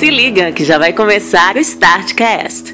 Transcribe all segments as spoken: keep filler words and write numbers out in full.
Se liga que já vai começar o StartCast.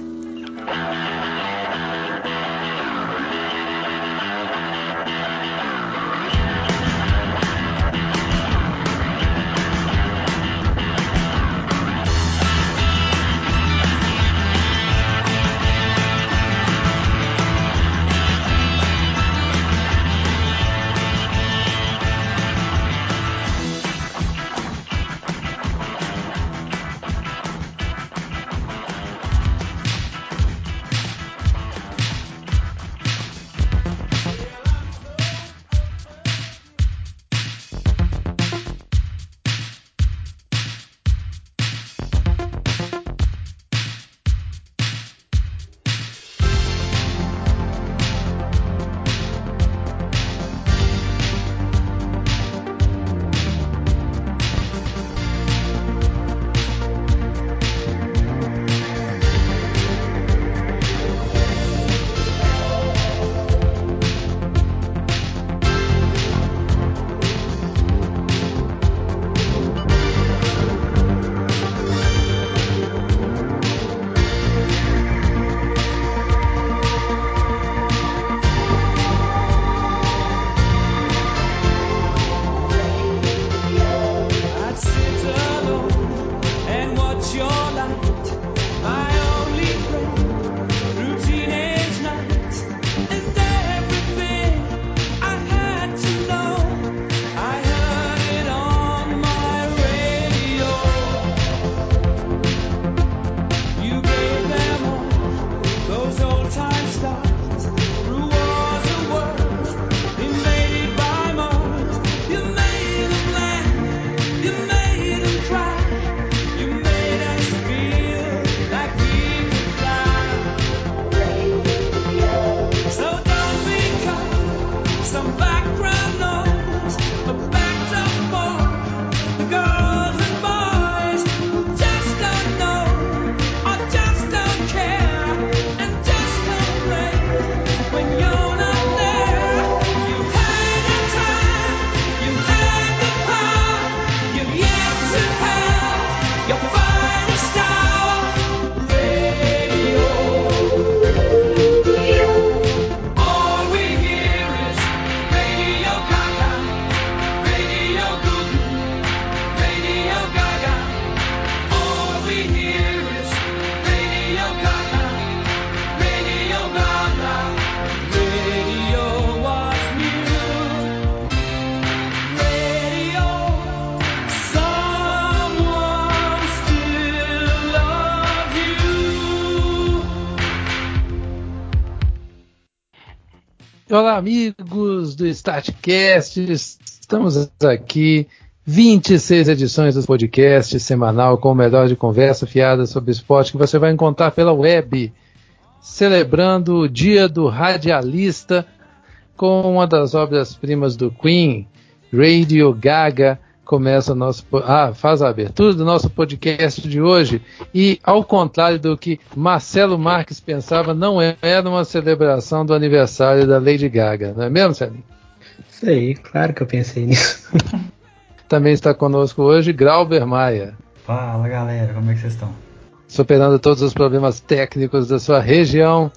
Olá, amigos do StartCast, estamos aqui, vinte e seis edições do podcast semanal com o melhor de conversa fiada sobre esporte que você vai encontrar pela web, celebrando o Dia do Radialista com uma das obras-primas do Queen, Radio Gaga. Começa o nosso, ah, faz a abertura do nosso podcast de hoje e, ao contrário do que Marcelo Marques pensava, não era uma celebração do aniversário da Lady Gaga, não é mesmo, Celinho? Isso aí, claro que eu pensei nisso. Também está conosco hoje Grauber Maia. Fala, galera, como é que vocês estão? Superando todos os problemas técnicos da sua região,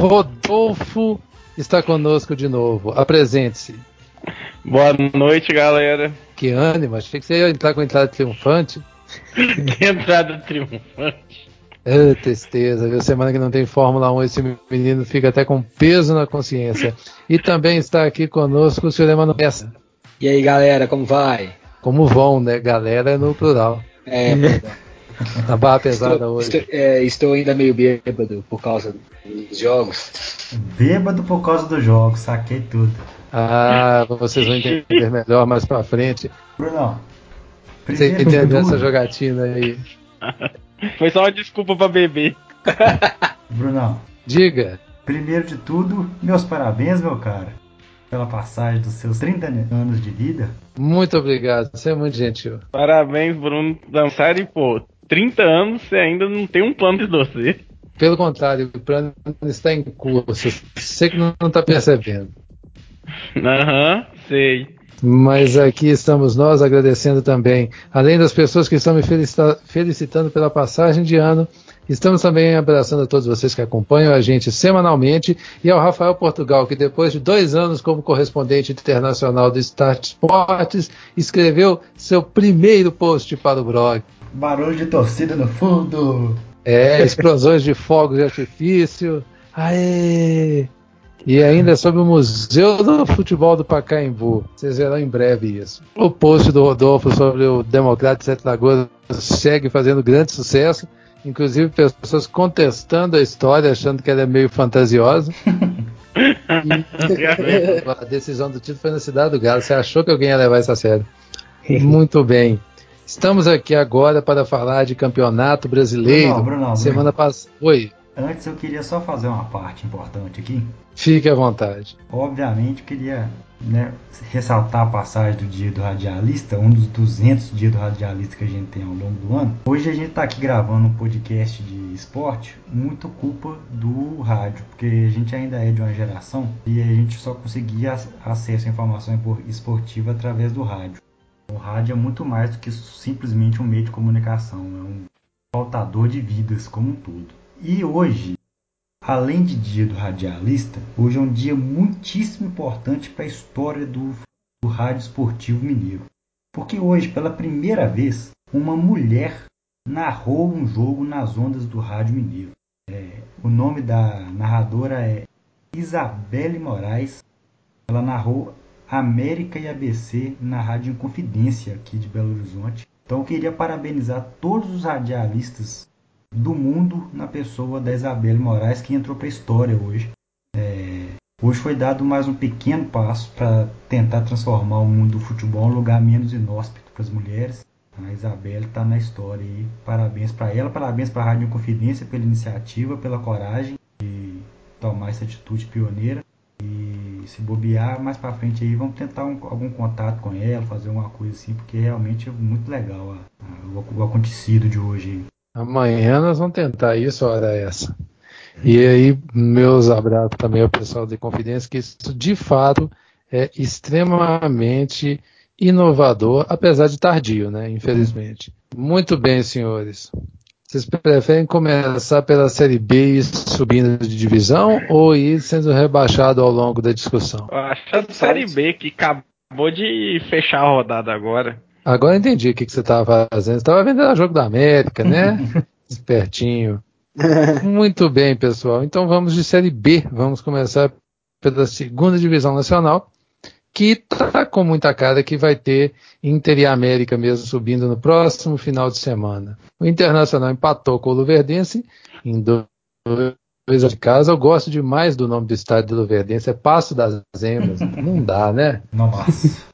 Rodolfo está conosco de novo. Apresente-se. Boa noite, galera. Que ânimo, achei que você ia entrar com entrada triunfante. Que entrada triunfante. É, tristeza, viu? Semana que não tem Fórmula um, esse menino fica até com peso na consciência. E também está aqui conosco o senhor Emanuel Bessa. E aí, galera, como vai? Como vão, né? Galera é no plural. É, a barra pesada estou, hoje. Estou, é, estou ainda meio bêbado por causa dos jogos. Bêbado por causa dos jogos, saquei tudo. Ah, vocês vão entender melhor mais pra frente. Bruno, você entendeu essa jogatina aí? Foi só uma desculpa pra beber. Bruno, diga. Primeiro de tudo, meus parabéns, meu cara, pela passagem dos seus trinta anos de vida. Muito obrigado, você é muito gentil. Parabéns, Bruno. Dançar e, pô, trinta anos você ainda não tem um plano de doce. Pelo contrário, o plano está em curso. Você que não está percebendo. Aham, uhum, sei. Mas aqui estamos nós agradecendo também, além das pessoas que estão me felicita- felicitando pela passagem de ano, estamos também abraçando a todos vocês que acompanham a gente semanalmente e ao Rafael Portugal, que depois de dois anos como correspondente internacional do Start Esportes, escreveu seu primeiro post para o blog. Barulho de torcida no fundo. É, explosões de fogos de artifício. Aê! E ainda sobre o Museu do Futebol do Pacaembu. Vocês verão em breve isso. O post do Rodolfo sobre o Democrata de Sete Lagoas segue fazendo grande sucesso. Inclusive pessoas contestando a história, achando que ela é meio fantasiosa. E a decisão do título foi na Cidade do Galo. Você achou que alguém ia levar isso a sério? Muito bem. Estamos aqui agora para falar de Campeonato Brasileiro. Bruno, Bruno, Semana passada. Oi. Antes eu queria só fazer uma parte importante aqui. Fique à vontade. Obviamente eu queria, né, ressaltar a passagem do Dia do Radialista, um dos duzentos dias do Radialista que a gente tem ao longo do ano. Hoje a gente está aqui gravando um podcast de esporte, muito culpa do rádio, porque a gente ainda é de uma geração e a gente só conseguia acesso à informação esportiva através do rádio. O rádio é muito mais do que simplesmente um meio de comunicação, é um pautador de vidas como um todo. E hoje, além de Dia do Radialista, hoje é um dia muitíssimo importante para a história do, do rádio esportivo mineiro. Porque hoje, pela primeira vez, uma mulher narrou um jogo nas ondas do rádio mineiro. É, o nome da narradora é Isabelle Moraes. Ela narrou América e A B C na Rádio Inconfidência aqui de Belo Horizonte. Então eu queria parabenizar todos os radialistas do mundo na pessoa da Isabelle Moraes, que entrou para a história hoje. É, hoje foi dado mais um pequeno passo para tentar transformar o mundo do futebol em um lugar menos inóspito para as mulheres. A Isabelle está na história aí. Parabéns para ela, parabéns para a Rádio Inconfidência pela iniciativa, pela coragem de tomar essa atitude pioneira. E se bobear, mais para frente aí, vamos tentar um, algum contato com ela, fazer uma coisa assim, porque realmente é muito legal a, a, o, o acontecido de hoje aí. Amanhã nós vamos tentar isso, hora essa. E aí, meus abraços também ao pessoal de Confidência, que isso de fato é extremamente inovador, apesar de tardio, né? Infelizmente. Muito bem, senhores. Vocês preferem começar pela Série B e subindo de divisão ou ir sendo rebaixado ao longo da discussão? Eu acho a Série B que acabou de fechar a rodada agora. Agora eu entendi o que, que você estava fazendo. Você estava vendendo o jogo da América, né? Espertinho. Muito bem, pessoal. Então vamos de Série B. Vamos começar pela segunda divisão nacional, que está com muita cara que vai ter Inter e América mesmo subindo no próximo final de semana. O Internacional empatou com o Luverdense em dois de casa. Eu gosto demais do nome do estádio do Luverdense, é Passo das Emas. Não dá, né? Nossa.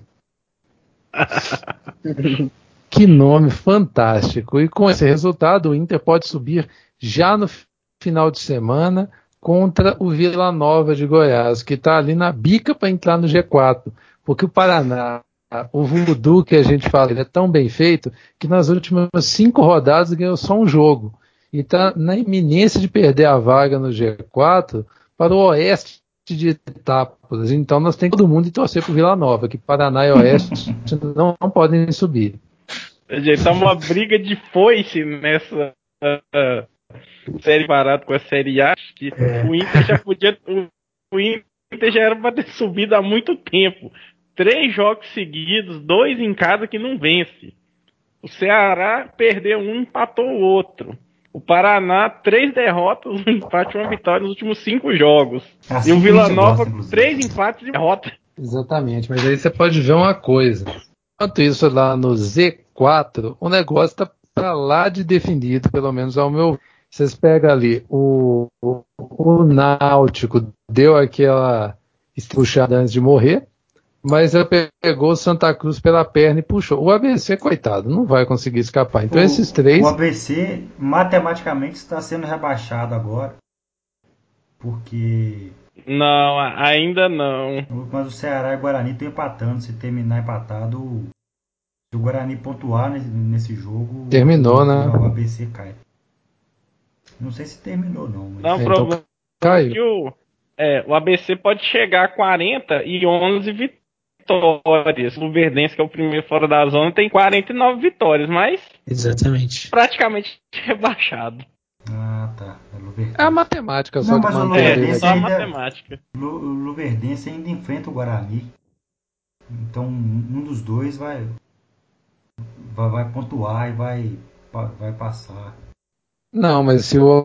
Que nome fantástico. E com esse resultado, o Inter pode subir já no final de semana contra o Vila Nova de Goiás, que está ali na bica para entrar no G quatro. Porque o Paraná, o voodoo que a gente fala, ele é tão bem feito que nas últimas cinco rodadas ganhou só um jogo. E está na iminência de perder a vaga no G quatro para o Oeste de Itápolis. Então nós temos todo mundo e torcer para o Vila Nova, que Paraná e Oeste não, não podem subir. Gente, tá uma briga de foice nessa uh, série parada com a Série A. Que é. O Inter já podia. O, o Inter já era para ter subido há muito tempo. Três jogos seguidos, dois em casa que não vence. O Ceará perdeu um, empatou o outro. O Paraná, três derrotas, um empate e uma vitória nos últimos cinco jogos. Assim, e o Vila Nova, gosta, três empates e derrota. Exatamente, mas aí você pode ver uma coisa. Enquanto isso, lá no Z quatro, o negócio está para lá de definido, pelo menos ao meu. Vocês pegam ali, o, o, o Náutico deu aquela puxada antes de morrer, mas ele pegou o Santa Cruz pela perna e puxou. O A B C, coitado, não vai conseguir escapar. Então o, esses três... O A B C, matematicamente, está sendo rebaixado agora, porque... Não, ainda não. Mas o Ceará e o Guarani estão empatando. Se terminar empatado, se o Guarani pontuar nesse, nesse jogo, terminou, o, né? O A B C cai. Não sei se terminou, não. Mas... Não, o então, problema caiu. é que o, é, o A B C pode chegar a quarenta e onze vitórias. vitórias. O Luverdense, que é o primeiro fora da zona, tem quarenta e nove vitórias, mas Exatamente. praticamente rebaixado. Ah, tá. É Luverdense. É a matemática só Não, que mas o mantém ele Luverdense É, só a aqui. ainda- matemática. Lu- O Luverdense ainda enfrenta o Guarani. Então um dos dois vai, vai, vai pontuar e vai, vai passar. Não, mas se o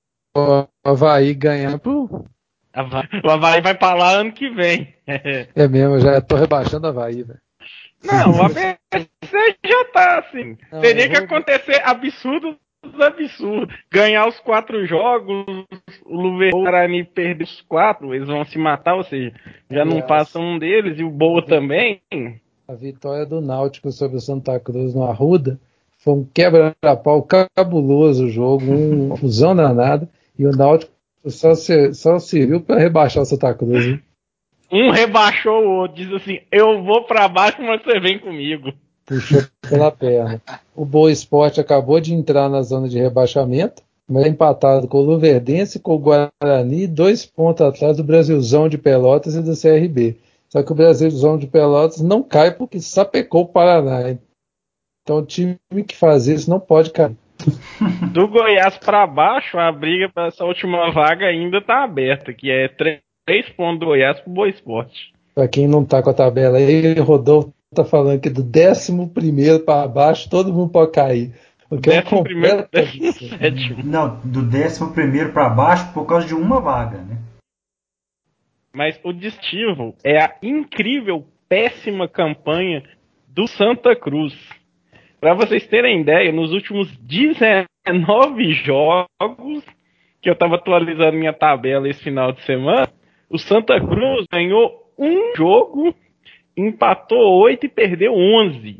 Avaí ganhar pro. Havaí- O Havaí vai pra lá ano que vem. É mesmo, eu já tô rebaixando o Avaí, velho. Não, o A B C já tá assim. Não, Teria eu que vou- acontecer absurdos absurdos. Ganhar os quatro jogos, o Luverdense e o Guarani perder os quatro, eles vão se matar, ou seja, já não Aliás. passa um deles, e o Boa também. A vitória do Náutico sobre o Santa Cruz no Arruda foi um quebra-pau cabuloso o jogo, um fusão danada, e o Náutico só, se, só serviu para rebaixar o Santa Cruz. Hein? Um rebaixou o outro, diz assim, eu vou pra baixo, mas você vem comigo. Puxou pela perna. O Boa Esporte acabou de entrar na zona de rebaixamento, mas é empatado com o Luverdense, com o Guarani, dois pontos atrás do Brasilzão de Pelotas e do C R B. Só que o Brasilzão de Pelotas não cai porque sapecou o Paraná. Então o time que faz isso não pode cair. Do Goiás pra baixo, a briga pra essa última vaga ainda tá aberta, que é três pontos do Goiás pro Boa Esporte. Para quem não tá com a tabela aí, o Rodolfo tá falando que do décimo primeiro para baixo todo mundo pode cair. O que é um Décimo primeiro, completo décimo absurdo. sétimo. Não, do décimo primeiro para baixo por causa de uma vaga, né? Mas o distintivo é a incrível, péssima campanha do Santa Cruz. Para vocês terem ideia, nos últimos dezenove jogos, que eu estava atualizando minha tabela esse final de semana, o Santa Cruz ganhou um jogo, empatou oito e perdeu onze.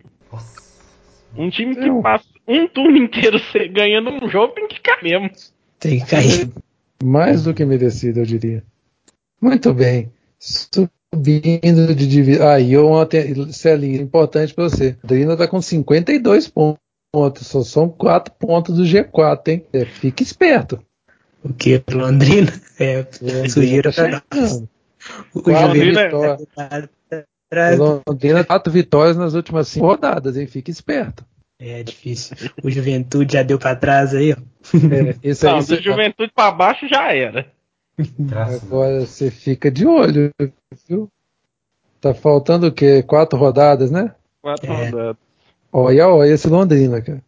Um time que Não. passa um turno inteiro ganhando um jogo tem que cair mesmo. Tem que cair. Mais do que merecido, eu diria. Muito bem. Subindo de divisão. Ah, e ontem, Celinho, importante para você. A Adriana está com cinquenta e dois pontos. Só são quatro pontos do G quatro, hein? É, fique esperto. O que? Londrina? É, Londrina sujeira tá pra nós. chegando. O Quatro Londrina- Juventude vitórias. tá atrás do- Londrina, quatro vitórias nas últimas cinco rodadas, hein? Fique esperto. É difícil. O Juventude já deu pra trás aí, ó. É, esse aí Não, você- do Juventude para baixo já era. Graças a agora Deus. você fica de olho, viu? Tá faltando o quê? Quatro rodadas, né? Quatro É. rodadas. Olha, olha esse Londrina, cara.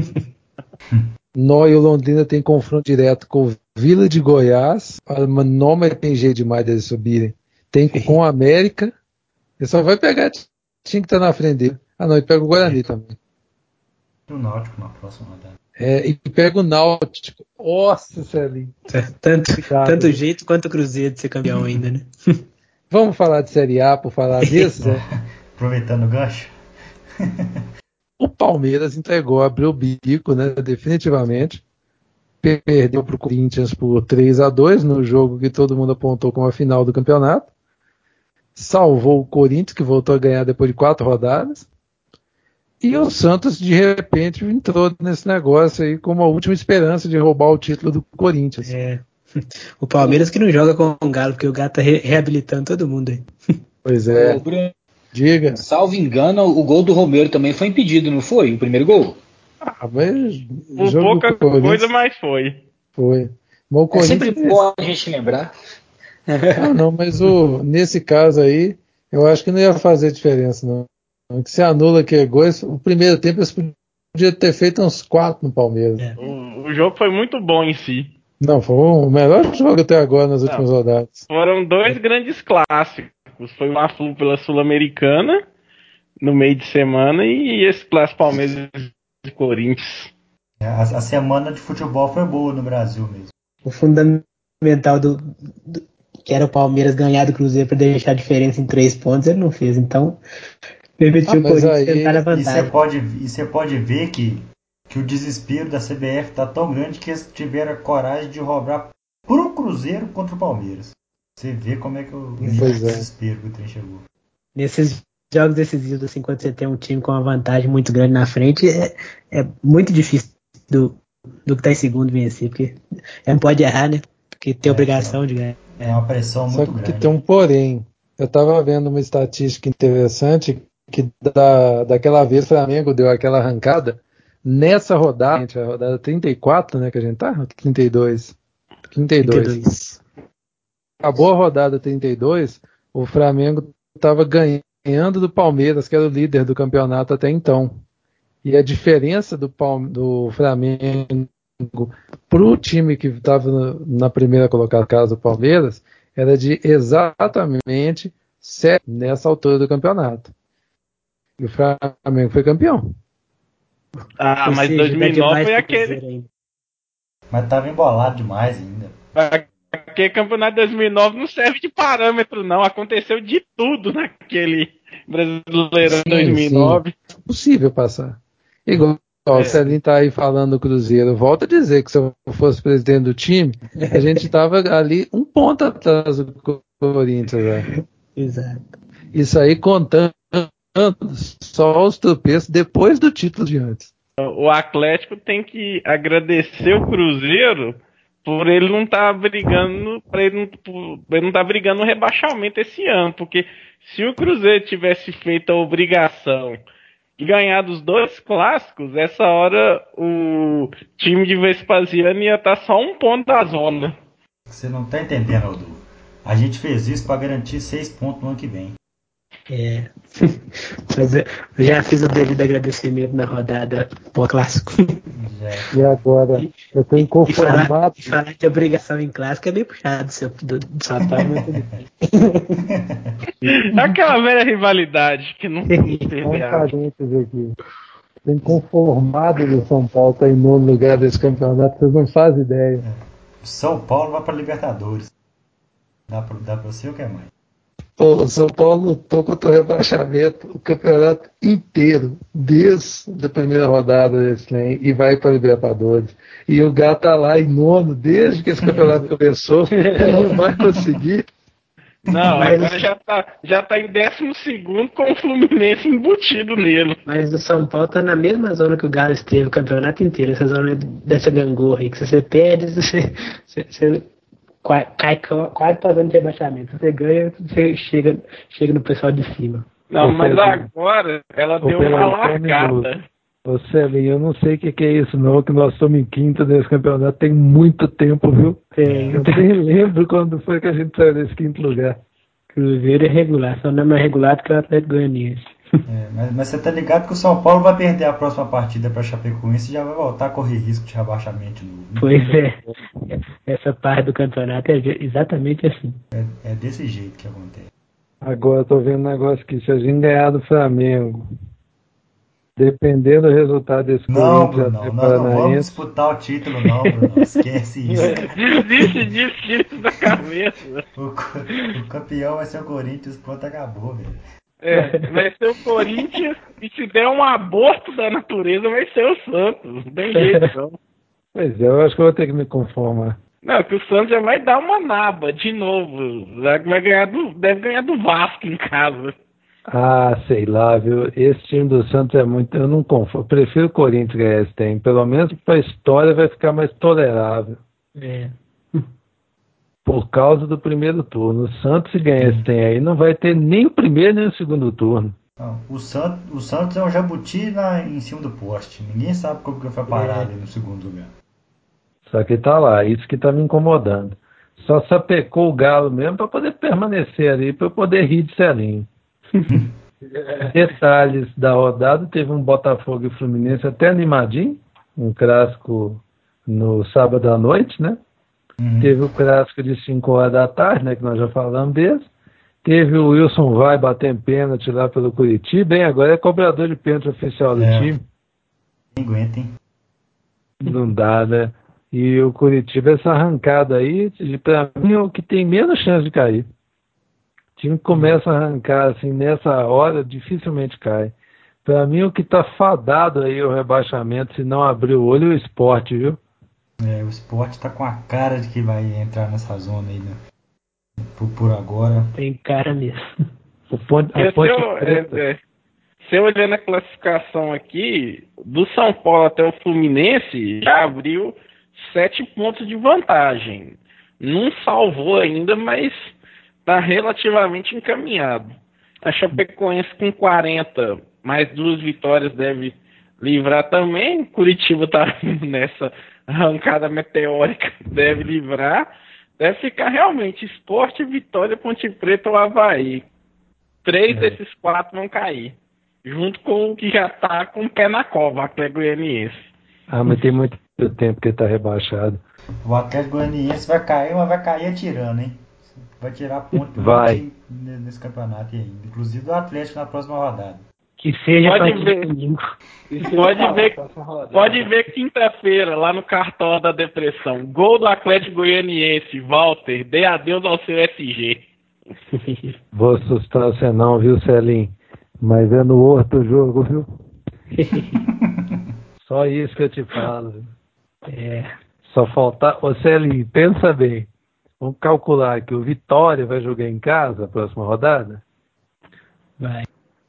Nó e o Londrina tem confronto direto com o Vila de Goiás. Ah, mas não mas tem jeito demais deles subirem. Tem com o América. Ele só vai pegar time que tá na frente dele. Ah, não, ele pega o Guarani também. E o Náutico na próxima rodada. É, e pega o Náutico. Nossa, Celinho. Tanto, Obrigado. tanto jeito quanto o Cruzeiro de ser campeão ainda, né? Vamos falar de Série A por falar disso? Zé? Aproveitando o gancho. O Palmeiras entregou, abriu o bico, né? Definitivamente. Perdeu para o Corinthians por três a dois no jogo que todo mundo apontou como a final do campeonato. Salvou o Corinthians, que voltou a ganhar depois de quatro rodadas. E o Santos, de repente, entrou nesse negócio aí como a última esperança de roubar o título do Corinthians. É. O Palmeiras que não joga com o Galo, porque o Galo tá re- reabilitando todo mundo aí. Pois é. Ô, Bruno, Diga. salvo engano, o gol do Romero também foi impedido, não foi? O primeiro gol? Ah, mas Por jogo pouca do Corinthians coisa, mas foi. foi. Mas o É Corinthians... sempre bom a gente lembrar. Não, não, mas o, nesse caso aí, eu acho que não ia fazer diferença, não. Que se anula que é gol, o primeiro tempo eles podiam ter feito uns quatro no Palmeiras. É. O, o jogo foi muito bom em si. Não, foi o melhor jogo até agora nas últimas Não. rodadas. Foram dois grandes clássicos. Foi o Fla pela Sul-Americana no meio de semana e esse clássico Palmeiras e Corinthians. A, a semana de futebol foi boa no Brasil mesmo. O fundamental do, do- que era o Palmeiras ganhar do Cruzeiro para deixar a diferença em três pontos, ele não fez. Então, permitiu Ah, o mas Corinthians aí- tentar a E você vantagem. pode, e você pode ver que, que o desespero da C B F tá tão grande que eles tiveram a coragem de roubar pro Cruzeiro contra o Palmeiras. Você vê como é que o nível Pois de é. desespero que o trem chegou. Nesses jogos decisivos, assim, quando você tem um time com uma vantagem muito grande na frente, é, é muito difícil do, do que tá em segundo vencer, porque não pode errar, né? Porque tem É, obrigação de ganhar. É uma pressão Só muito que grande. tem um porém. Eu estava vendo uma estatística interessante que da, daquela vez o Flamengo deu aquela arrancada. Nessa rodada, a rodada trinta e quatro, né, que a gente tá? trinta e dois. trinta e dois. trinta e dois. Acabou a rodada trinta e dois, o Flamengo estava ganhando do Palmeiras, que era o líder do campeonato até então. E a diferença do, Palme- do Flamengo para o time que estava na primeira colocação, caso do Palmeiras, era de exatamente sete nessa altura do campeonato. E o Flamengo foi campeão. Ah, Ou mas seja, dois mil e dá nove demais foi pro aquele. Cruzeiro ainda. Mas tava embolado demais ainda. Aquele campeonato de dois mil e nove não serve de parâmetro, não. Aconteceu de tudo naquele Brasileirão Sim, dois mil e nove. sim. É possível passar. Igual É. o Celinho está aí falando do Cruzeiro. Volto a dizer que se eu fosse presidente do time, a gente estava ali um ponto atrás do Corinthians. Né? Exato. Isso aí contando só os tropeços depois do título de antes. O Atlético tem que agradecer o Cruzeiro por ele não estar tá brigando, para ele não, por ele não tá brigando no rebaixamento esse ano, porque se o Cruzeiro tivesse feito a obrigação e ganhado os dois clássicos, essa hora o time de Vespasiano ia estar tá só um ponto da zona. Você não tá entendendo, Aldo. A gente fez isso para garantir seis pontos no ano que vem. É. Mas eu já fiz o devido agradecimento na rodada pós-clássico. Já. E agora, eu estou inconformado. E falar, e falar de obrigação em clássico é meio puxado seu, do, do São Paulo, mas tudo bem. Aquela velha rivalidade que não Um teve a... parênteses aqui. Estou inconformado do São Paulo estar em nono lugar desse campeonato, vocês não fazem ideia. O São Paulo vai para Libertadores. Dá para dá pra você ou quer mais? O São Paulo lutou contra o rebaixamento o campeonato inteiro, desde a primeira rodada desse trem, e vai para a Libertadores. E o Gá está lá em nono, desde que esse campeonato começou, ele não vai conseguir. Não, Mas- agora já tá, já tá em décimo segundo com o Fluminense embutido nele. Mas o São Paulo tá na mesma zona que o Galo esteve o campeonato inteiro, essa zona dessa gangorra aí, que se você perde, você, você, você qua- cai qua- quase pra zona de rebaixamento. Você ganha, você chega, chega no pessoal de cima. Não, Ô, mas Pedro. agora ela Ô, deu Pedro, uma só um largada. minuto. Ô Celinho, eu não sei o que, que é isso não, que nós estamos em quinto nesse campeonato tem muito tempo, viu? Tem, Eu nem lembro quando foi que a gente saiu desse quinto lugar. Cruzeiro é regular, só não é mais regular do que o Atlético Goianiense. É, mas, mas você tá ligado que o São Paulo vai perder a próxima partida para Chapecoense e já vai voltar a correr risco de rebaixamento de novo. Pois é, essa parte do campeonato é exatamente assim. É, é desse jeito que acontece. Agora eu tô vendo um negócio aqui, se a gente ganhar do Flamengo, dependendo do resultado desse Não, Corinthians Bruno, até nós não vamos Paranaense, disputar o título, não, Bruno. Esquece isso. Desiste disso, tira isso da cabeça. O, co- o campeão vai ser o Corinthians, pronto, acabou, velho. É, vai ser o Corinthians e se der um aborto da natureza vai ser o Santos. Não tem jeito, não. pois é, eu acho que eu vou ter que me conformar. Não, que o Santos já vai dar uma naba de novo. Vai ganhar do, deve ganhar do Vasco em casa. Ah, sei lá, viu? Esse time do Santos é muito. Eu não conformo. Prefiro o Corinthians ganhar esse tempo. Pelo menos para a história vai ficar mais tolerável. É. Por causa do primeiro turno. O Santos, se ganhar esse tem aí, não vai ter nem o primeiro nem o segundo turno. Não, o, Santos, o Santos é um jabuti na, em cima do poste. Ninguém sabe como que foi parar É. ali no segundo lugar. Só que tá lá, isso que tá me incomodando. Só sapecou o Galo mesmo para poder permanecer ali, para eu poder rir de Celinho. Detalhes da rodada, teve um Botafogo e Fluminense até animadinho, um clássico no sábado à noite, né? Uhum. Teve o clássico de cinco horas da tarde, né, que nós já falamos desse. Teve o Wilson Vai batendo pênalti lá pelo Curitiba, bem, agora é cobrador de pênalti oficial do É. time. Ninguém aguenta, hein? Não dá, né? E o Curitiba, essa arrancada aí, pra mim é o que tem menos chance de cair. O time que começa a arrancar assim nessa hora, dificilmente cai. Pra mim o que tá fadado aí o rebaixamento, se não abrir o olho, é o Sport, viu? É, o Sport tá com a cara de que vai entrar nessa zona aí, né? Por, por agora. Tem cara mesmo. O ponte, a Porque ponte se eu, preta. é, é, se eu olhar na classificação aqui, do São Paulo até o Fluminense, já abriu sete pontos de vantagem. Não salvou ainda, mas tá relativamente encaminhado. A Chapecoense com quarenta, mais duas vitórias deve livrar também. Curitiba tá nessa arrancada meteórica, deve livrar. Deve ficar realmente Sport, Vitória, Ponte Preta ou Avaí. Três é. desses quatro vão cair. Junto com o que já tá com o pé na cova, o Atlético Goianiense. Ah, mas tem muito tempo que ele tá rebaixado. O Atlético Goianiense vai cair, mas vai cair atirando, hein? Vai tirar ponto vai. nesse campeonato ainda. Inclusive do Atlético na próxima rodada. Que seja pode pra ver, pode ver, pode ver quinta-feira lá no Cartola da Depressão. Gol do Atlético Goianiense, Walter, dê adeus ao seu S G. Vou assustar você não, viu, Celinho? Mas é no outro jogo, viu? Só isso que eu te falo. Viu? É. Só faltar... Ô, Celinho, pensa bem. Vamos calcular que o Vitória vai jogar em casa a próxima rodada? Vai.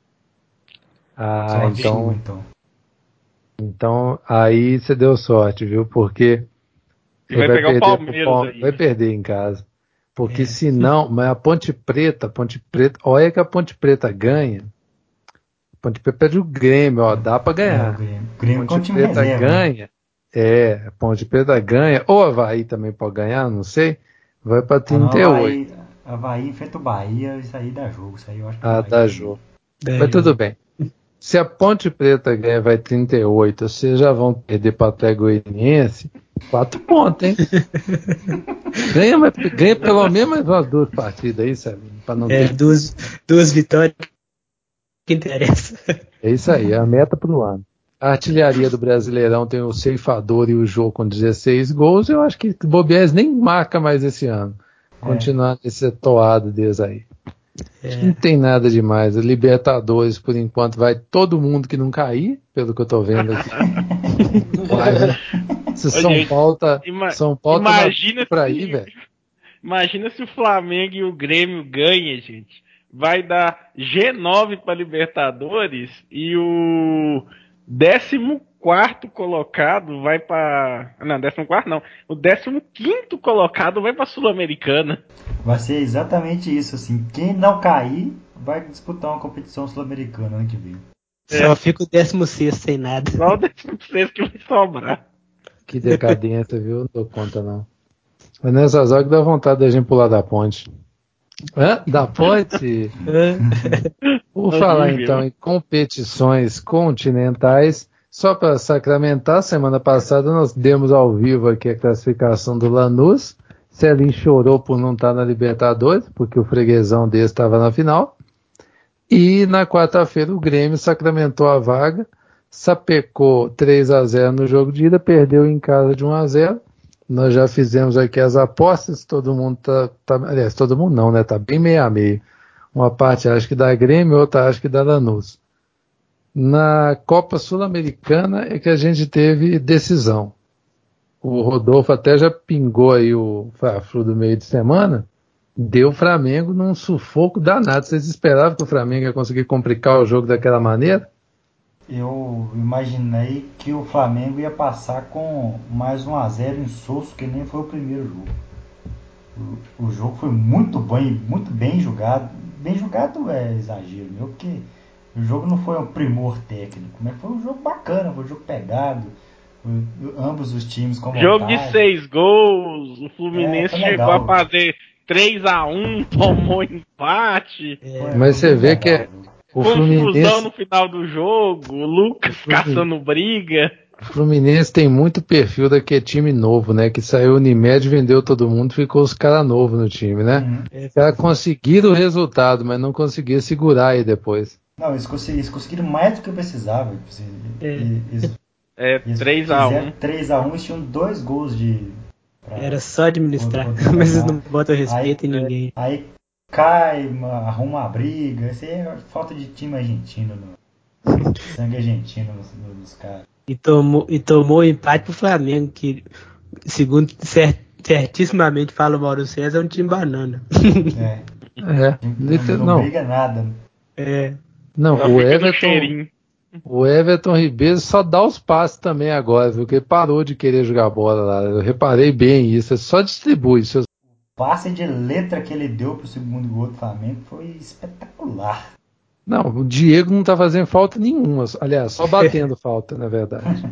Ah, Sorte então, sua, então. Então, aí você deu sorte, viu? Porque E vai, vai pegar o perder Palmeiras pro, aí. vai perder em casa. Porque É. se não, mas a Ponte Preta, Ponte Preta, olha que a Ponte Preta ganha. A Ponte Preta perde o Grêmio, ó, dá pra ganhar. É, o Grêmio, o Grêmio com o Ponte time Preta reserva. ganha, é, a Ponte Preta ganha, ou a Avaí também pode ganhar, não sei, vai pra trinta e oito. Ah, não, Avaí, Avaí enfrenta o Bahia, isso aí dá jogo, isso aí eu acho que Ah, Bahia dá ganha. jogo. Dá Mas jogo. tudo bem. Se a Ponte Preta ganha, vai trinta e oito, vocês já vão perder para o Atlético Goianiense, quatro pontos, hein? ganha, mas, ganha pelo menos umas duas partidas aí, sabe? Para não É, ter... duas, duas vitórias que interessa. É isso aí, é a meta para o ano. A artilharia do Brasileirão tem o ceifador e o Jô com dezesseis gols, eu acho que Bobiés nem marca mais esse ano. Continuar nesse toado deles aí. É. Não tem nada demais. A Libertadores, por enquanto, vai todo mundo que não cair, pelo que eu tô vendo aqui. Vai, né? Se Ô, São gente, Paulo tá, ima- São Paulo imagina tá pra se- ir, velho. Imagina se o Flamengo e o Grêmio ganhem, gente. Vai dar G nove para Libertadores e o décimo quarto colocado vai para... Não, décimo quarto não. O décimo quinto colocado vai para Sul-Americana. Vai ser exatamente isso, assim. Quem não cair vai disputar uma competição sul-americana ano que vem. Só fica o décimo sexto sem nada. Só o décimo sexto que vai sobrar. Que decadência, viu? Não dou conta, não. Mas nessas horas que dá vontade da gente pular da ponte. Hã? Da ponte? Vou falar Horrível. então em competições continentais. Só para sacramentar, semana passada nós demos ao vivo aqui a classificação do Lanús. Celinho chorou por não estar na Libertadores, porque o freguesão dele estava na final. E na quarta-feira o Grêmio sacramentou a vaga, sapecou três a zero no jogo de ida, perdeu em casa de um a zero. Nós já fizemos aqui as apostas, todo mundo tá, tá aliás, todo mundo não, né? Tá bem meio a meio. Uma parte acho que da Grêmio, outra acho que da Lanús. Na Copa Sul-Americana é que a gente teve decisão. O Rodolfo até já pingou aí o Fla-Flu do meio de semana. Deu o Flamengo num sufoco danado. Vocês esperavam que o Flamengo ia conseguir complicar o jogo daquela maneira? Eu imaginei que o Flamengo ia passar com mais um a zero insosso, que nem foi o primeiro jogo. O, o jogo foi muito bem, muito bem jogado. Bem jogado é exagero, meu, porque o jogo não foi um primor técnico, mas foi um jogo bacana, foi um jogo pegado. Foi, ambos os times com vontade. Jogo de seis gols, o Fluminense É, chegou legal. a fazer três a um, tomou empate. É, Mas você vê que é, o Confusão Fluminense, no final do jogo, o Lucas caçando briga. o Fluminense tem muito perfil daquele time novo, né? Que saiu o Unimed, vendeu todo mundo, ficou os caras novos no time, né? Uhum. Os caras conseguiram o resultado, mas não conseguiram segurar aí depois. Não, eles conseguiram, eles conseguiram mais do que precisavam. Eles, eles, É, eles três a um. fizeram três a um, eles tinham dois gols de... pra- Era só administrar, poder ganhar. mas eles não botam respeito Aí- em ninguém. Aí cai, uma- arruma a briga. Isso aí é falta de time argentino, no, sangue argentino nos, nos caras. E tomou, e tomou o empate pro Flamengo, que, segundo cer- certissimamente fala o Mauro César, é um time banana. É, É, não, não, não, briga nada. É, não, Só o fica no Everton, cheirinho. o Everton Ribeiro só dá os passes também agora, viu? Que ele parou de querer jogar bola lá. Eu reparei bem isso, é só distribui. Se passe de letra que ele deu pro segundo gol do Flamengo foi espetacular. Não, o Diego não tá fazendo falta nenhuma. Aliás, só batendo falta, na verdade.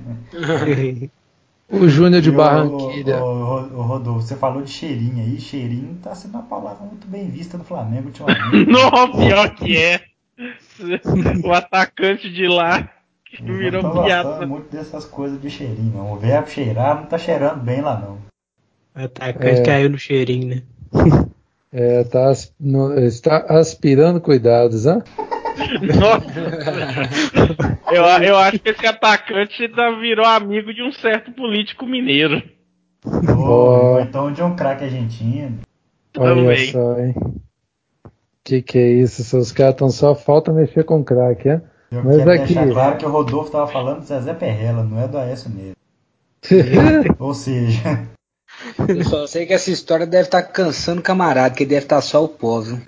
O Júnior de E Barranquilha. O, o, o Rodolfo, você falou de cheirinho aí. Cheirinho tá sendo uma palavra muito bem vista no Flamengo ultimamente. Não, pior que é. O atacante de lá que Eu virou não tô piada. gostando muito dessas coisas de cheirinho, não. O verbo cheirar não tá cheirando bem lá, não. O atacante É. caiu no cheirinho, né? É, tá, as- no- está aspirando cuidados, né? Nossa. Eu, eu acho que esse atacante ainda virou amigo de um certo político mineiro. Ou, ou então de um craque argentino. Olha Também. só, hein? Que que é isso? Seus caras estão só falta mexer com craque, é? Eu Mas quero aqui. deixar claro que o Rodolfo tava falando do Zezé Perrella, não é do Aécio Neves. Ou seja, Eu só sei que essa história deve estar cansando o camarada, que deve estar só o pó, viu?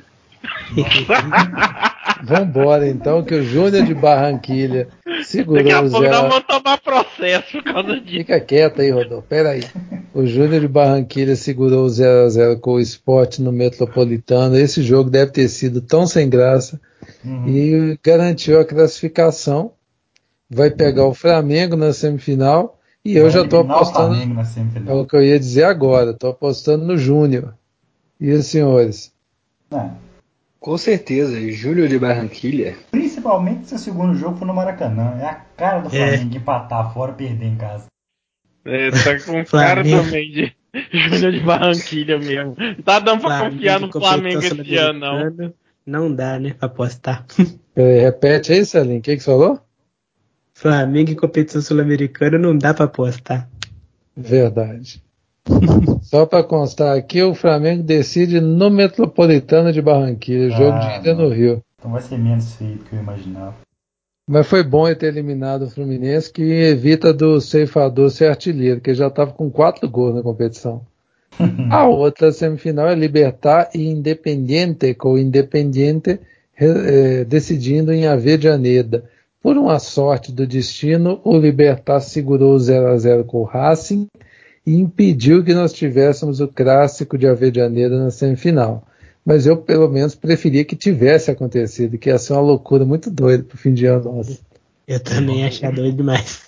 Vambora então, que o Júnior de Barranquilha Daqui segurou a o pouco nós zero. vamos tomar processo por causa disso. Fica quieto aí, Rodolfo. Pera aí. O Júnior de Barranquilha segurou o zero a zero com o Sport no Metropolitano. Esse jogo deve ter sido tão sem graça. uhum. E garantiu a classificação. Vai pegar o Flamengo na semifinal. E eu vai já tô eliminar o apostando. Flamengo na É semifinal. o que eu ia dizer agora. Tô apostando no Júnior. E os senhores? Não. Com certeza, Júnior de Barranquilha. Principalmente se o segundo jogo for no Maracanã. É a cara do É. Flamengo empatar fora e perder em casa. É, tá com cara Flamengo. também de Júnior de Barranquilha mesmo. Tá dando pra Flamengo confiar de no Flamengo competição esse ano, não. sul-americana, não dá, né? Pra apostar. Peraí, repete aí, Celinho. O que, que você falou? Flamengo em competição sul-americana não dá pra apostar. Verdade. Só para constar aqui, o Flamengo decide no Metropolitano de Barranquilla, jogo de Ah, ida no não. Rio. Então vai ser menos feio do que eu imaginava. Mas foi bom ele ter eliminado o Fluminense, que evita do ceifador ser artilheiro, que ele já estava com quatro gols na competição. A outra semifinal é Libertad e Independiente, com o Independiente eh, decidindo em Avejaneda. Por uma sorte do destino, o Libertad segurou o zero a zero com o Racing e impediu que nós tivéssemos o clássico de Avejaneda na semifinal. Mas eu, pelo menos, preferia que tivesse acontecido, que ia ser uma loucura muito doida pro fim de ano nosso. Eu também achei doido demais.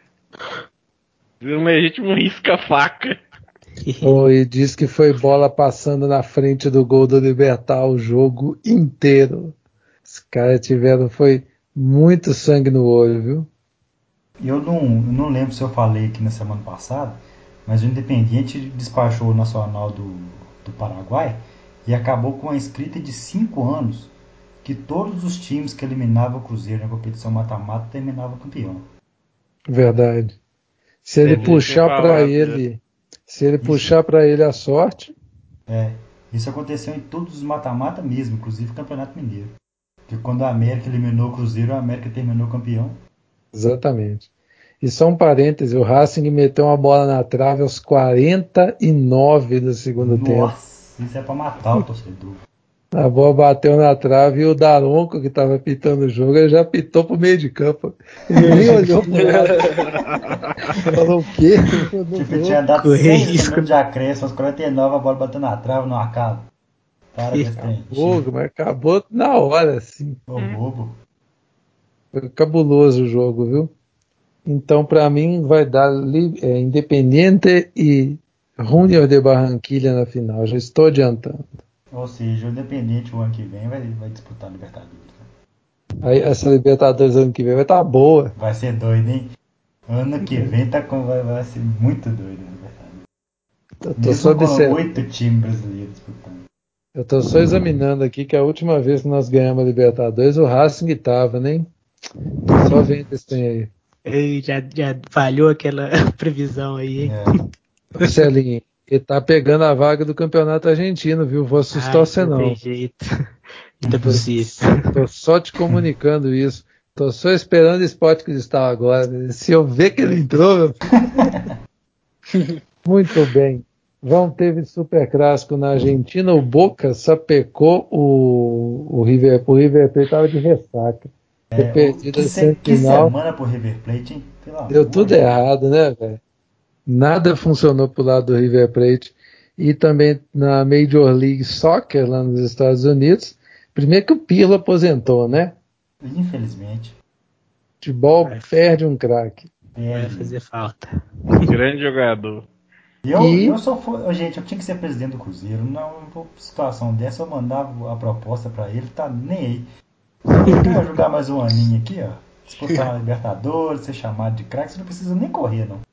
Um legítimo risca-faca. Oh, e diz que foi bola passando na frente do gol do Libertad o jogo inteiro. Os caras tiveram, foi muito sangue no olho, viu? Eu não, eu não lembro se eu falei aqui na semana passada, mas o Independiente despachou o Nacional do, do Paraguai e acabou com a escrita de cinco anos que todos os times que eliminavam o Cruzeiro na competição mata-mata terminavam campeão. Verdade. Se ele É, puxar tinha para falado, ele, se ele Isso. puxar para ele a sorte, É, isso aconteceu em todos os mata-mata mesmo, inclusive o Campeonato Mineiro. Porque quando a América eliminou o Cruzeiro, a América terminou campeão. exatamente. E só um parêntese, o Racing meteu uma bola na trave aos quarenta e nove do segundo tempo. Nossa, isso é pra matar o torcedor. A bola bateu na trave e o Daronco, que estava pitando o jogo, ele já pitou pro meio de campo. Ele nem olhou pro lado. Falou o quê? Eu não Tipo, vou. tinha dado Correr seis risco. minutos de acréscimo, aos quarenta e nove a bola bateu na trave, não acaba. Para com esse trem. Acabou, mas acabou na hora, assim. Ô bobo. Foi cabuloso o jogo, viu? Então, para mim, vai dar li- é, Independiente e Junior de Barranquilla na final. Já estou adiantando. Ou seja, o Independente o ano que vem vai, vai disputar a Libertadores. Né? Aí, essa Libertadores ano que vem vai estar boa. Vai ser doido, hein? Ano que vem tá com, vai, vai ser muito doido a Libertadores. Eu tô Mesmo só com observando. oito times brasileiros disputando. Eu tô só examinando aqui que a última vez que nós ganhamos a Libertadores, o Racing estava, né? Só vendo esse trem aí. Ei, já, já falhou aquela previsão aí, hein? É. Celinho, ele tá pegando a vaga do campeonato argentino, viu? Vou assustar Ai, você não não. tem jeito. Não é possível. Tô só te comunicando isso. Tô só esperando o Sport Cristal agora. Se eu ver que ele entrou, meu filho. Muito bem. Vão teve super clássico na Argentina. O Boca sapecou o, o River. O River Plate estava de ressaca. Ter É, o- perdido que, a se, que semifinal. semana pro River Plate, hein? Pelo Deu amor tudo de Deus. errado, né, velho? Nada funcionou pro lado do River Plate. E também na Major League Soccer, lá nos Estados Unidos. Primeiro que o Pirlo aposentou, né? Infelizmente. Futebol perde um craque. Vai fazer falta. Grande jogador. Eu, E- eu só for, gente, eu tinha que ser presidente do Cruzeiro. Não, uma situação dessa, eu mandava a proposta pra ele, tá nem aí. Eu quero jogar mais um aninho aqui, ó. Disputar na Libertadores, ser chamado de craque, você não precisa nem correr, não.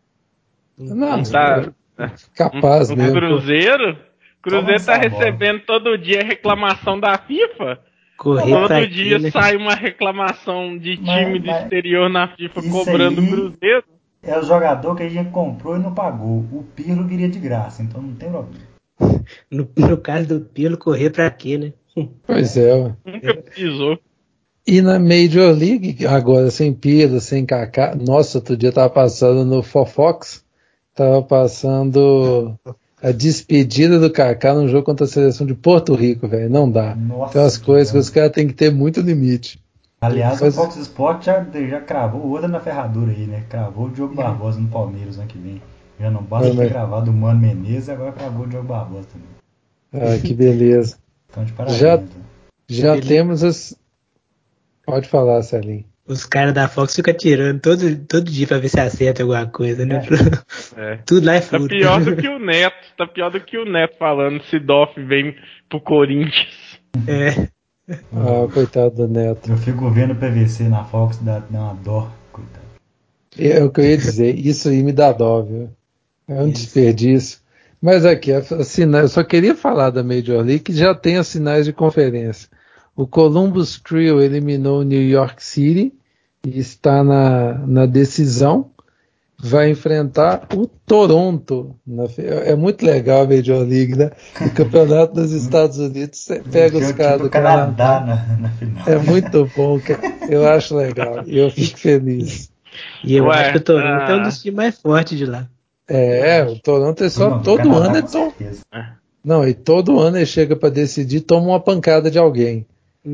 Não, Tá. capaz O mesmo. Cruzeiro? Cruzeiro tá Toma essa bola. recebendo todo dia reclamação da FIFA. Correr Todo pra dia quê, né? sai uma reclamação de Mas- time do mas exterior na FIFA isso cobrando o aí- Cruzeiro. É o jogador que a gente comprou e não pagou. O Pirlo viria de graça, então não tem problema. No, no caso do Pirlo, correr pra quê, né? Pois é. Ué. Nunca precisou. E na Major League, agora sem Pirlo, sem Kaká. Nossa, outro dia tava passando no Fofox, tava passando a despedida do Kaká num jogo contra a seleção de Porto Rico, velho. Não dá. Nossa, Tem umas que coisas que bom. os caras têm que ter muito limite. Aliás, Mas- o Fox Sports já, já cravou outra na ferradura aí, né? Cravou o Diogo Barbosa no Palmeiras ano que vem. Já não basta Mas- ter gravado o Mano Menezes, agora cravou o Diogo Barbosa também. Ah, que beleza. Então, de parabéns. Já- né? Já Beleza. temos as. Pode falar, Celinho. Os caras da Fox ficam tirando todo, todo dia pra ver se acerta alguma coisa, né? É. Tudo lá é Tá furo. pior do que o Neto. Tá pior do que o Neto falando se Doff vem pro Corinthians. É. Ah, coitado do Neto. Eu fico vendo o P V C na Fox, dá, dá uma dó, coitado. É o que eu ia dizer. Isso aí me dá dó, viu? É um Isso. desperdício. Mas aqui, a sina- eu só queria falar da Major League, que já tem as sinais de conferência. O Columbus Crew eliminou o New York City e está na, na decisão. Vai enfrentar o Toronto. na fe- é muito legal a Major League, né? O campeonato dos Estados Unidos, você pega os Tinha o time caras do do Canadá Canadá. na, na final. É muito bom, cara. Eu acho legal. E eu fico feliz. E eu Ué, acho que o Toronto é um ah. dos times mais fortes de lá. É, o Toronto é só Não, do todo Canadá, ano é com to... certeza. Não, e todo ano ele chega para decidir, toma uma pancada de alguém.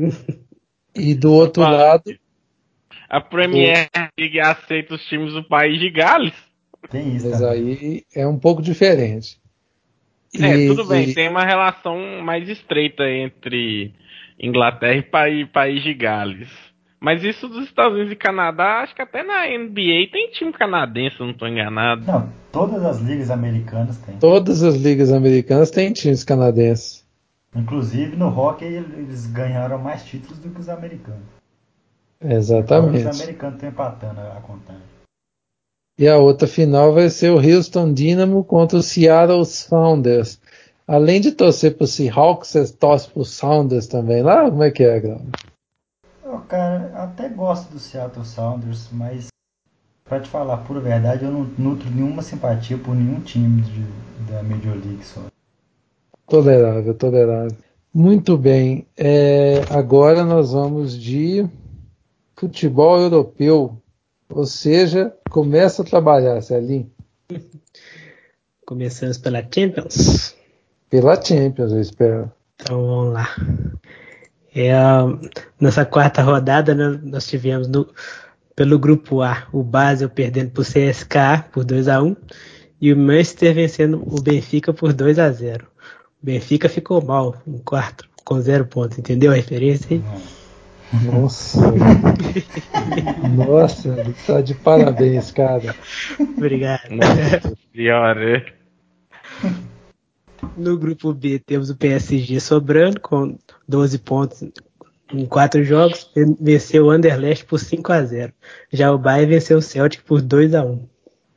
E do outro Opa. lado, A Premier League aceita os times do país de Gales. Tem isso mas também. aí é um pouco diferente. É, E- tudo bem, e- tem uma relação mais estreita entre Inglaterra e país, país de Gales. Mas isso dos Estados Unidos e Canadá, acho que até na N B A tem time canadense, se eu não estou enganado. Não, todas as ligas americanas têm. Todas as ligas americanas têm times canadenses. Inclusive no hockey eles ganharam mais títulos do que os americanos. Agora os Exatamente. americanos estão empatando a contagem. E a outra final vai ser o Houston Dynamo contra o Seattle Sounders. Além de torcer pro Seahawks, você torce pro Sounders também lá? Como é que é, Grau? Eu, cara, até gosto do Seattle Sounders, mas pra te falar a pura verdade, eu não nutro nenhuma simpatia por nenhum time de, da Major League só. Tolerável, tolerável. Muito bem. É, agora nós vamos de futebol europeu. Ou seja, começa a trabalhar, Celinho. Começamos pela Champions. Pela Champions, eu espero. Então vamos lá. É, nessa quarta rodada, né, nós tivemos no, pelo grupo A o Basel perdendo para o C S K A por dois a um e o Manchester vencendo o Benfica por dois a zero. O Benfica ficou mal em quarto, com zero pontos. Entendeu a referência aí? Nossa. Nossa, ele tá de parabéns, cara. Obrigado. Nossa senhora. No grupo B temos o P S G sobrando com doze pontos em quatro jogos, venceu o Anderlecht por cinco a zero. Já o Bayern venceu o Celtic por dois a um.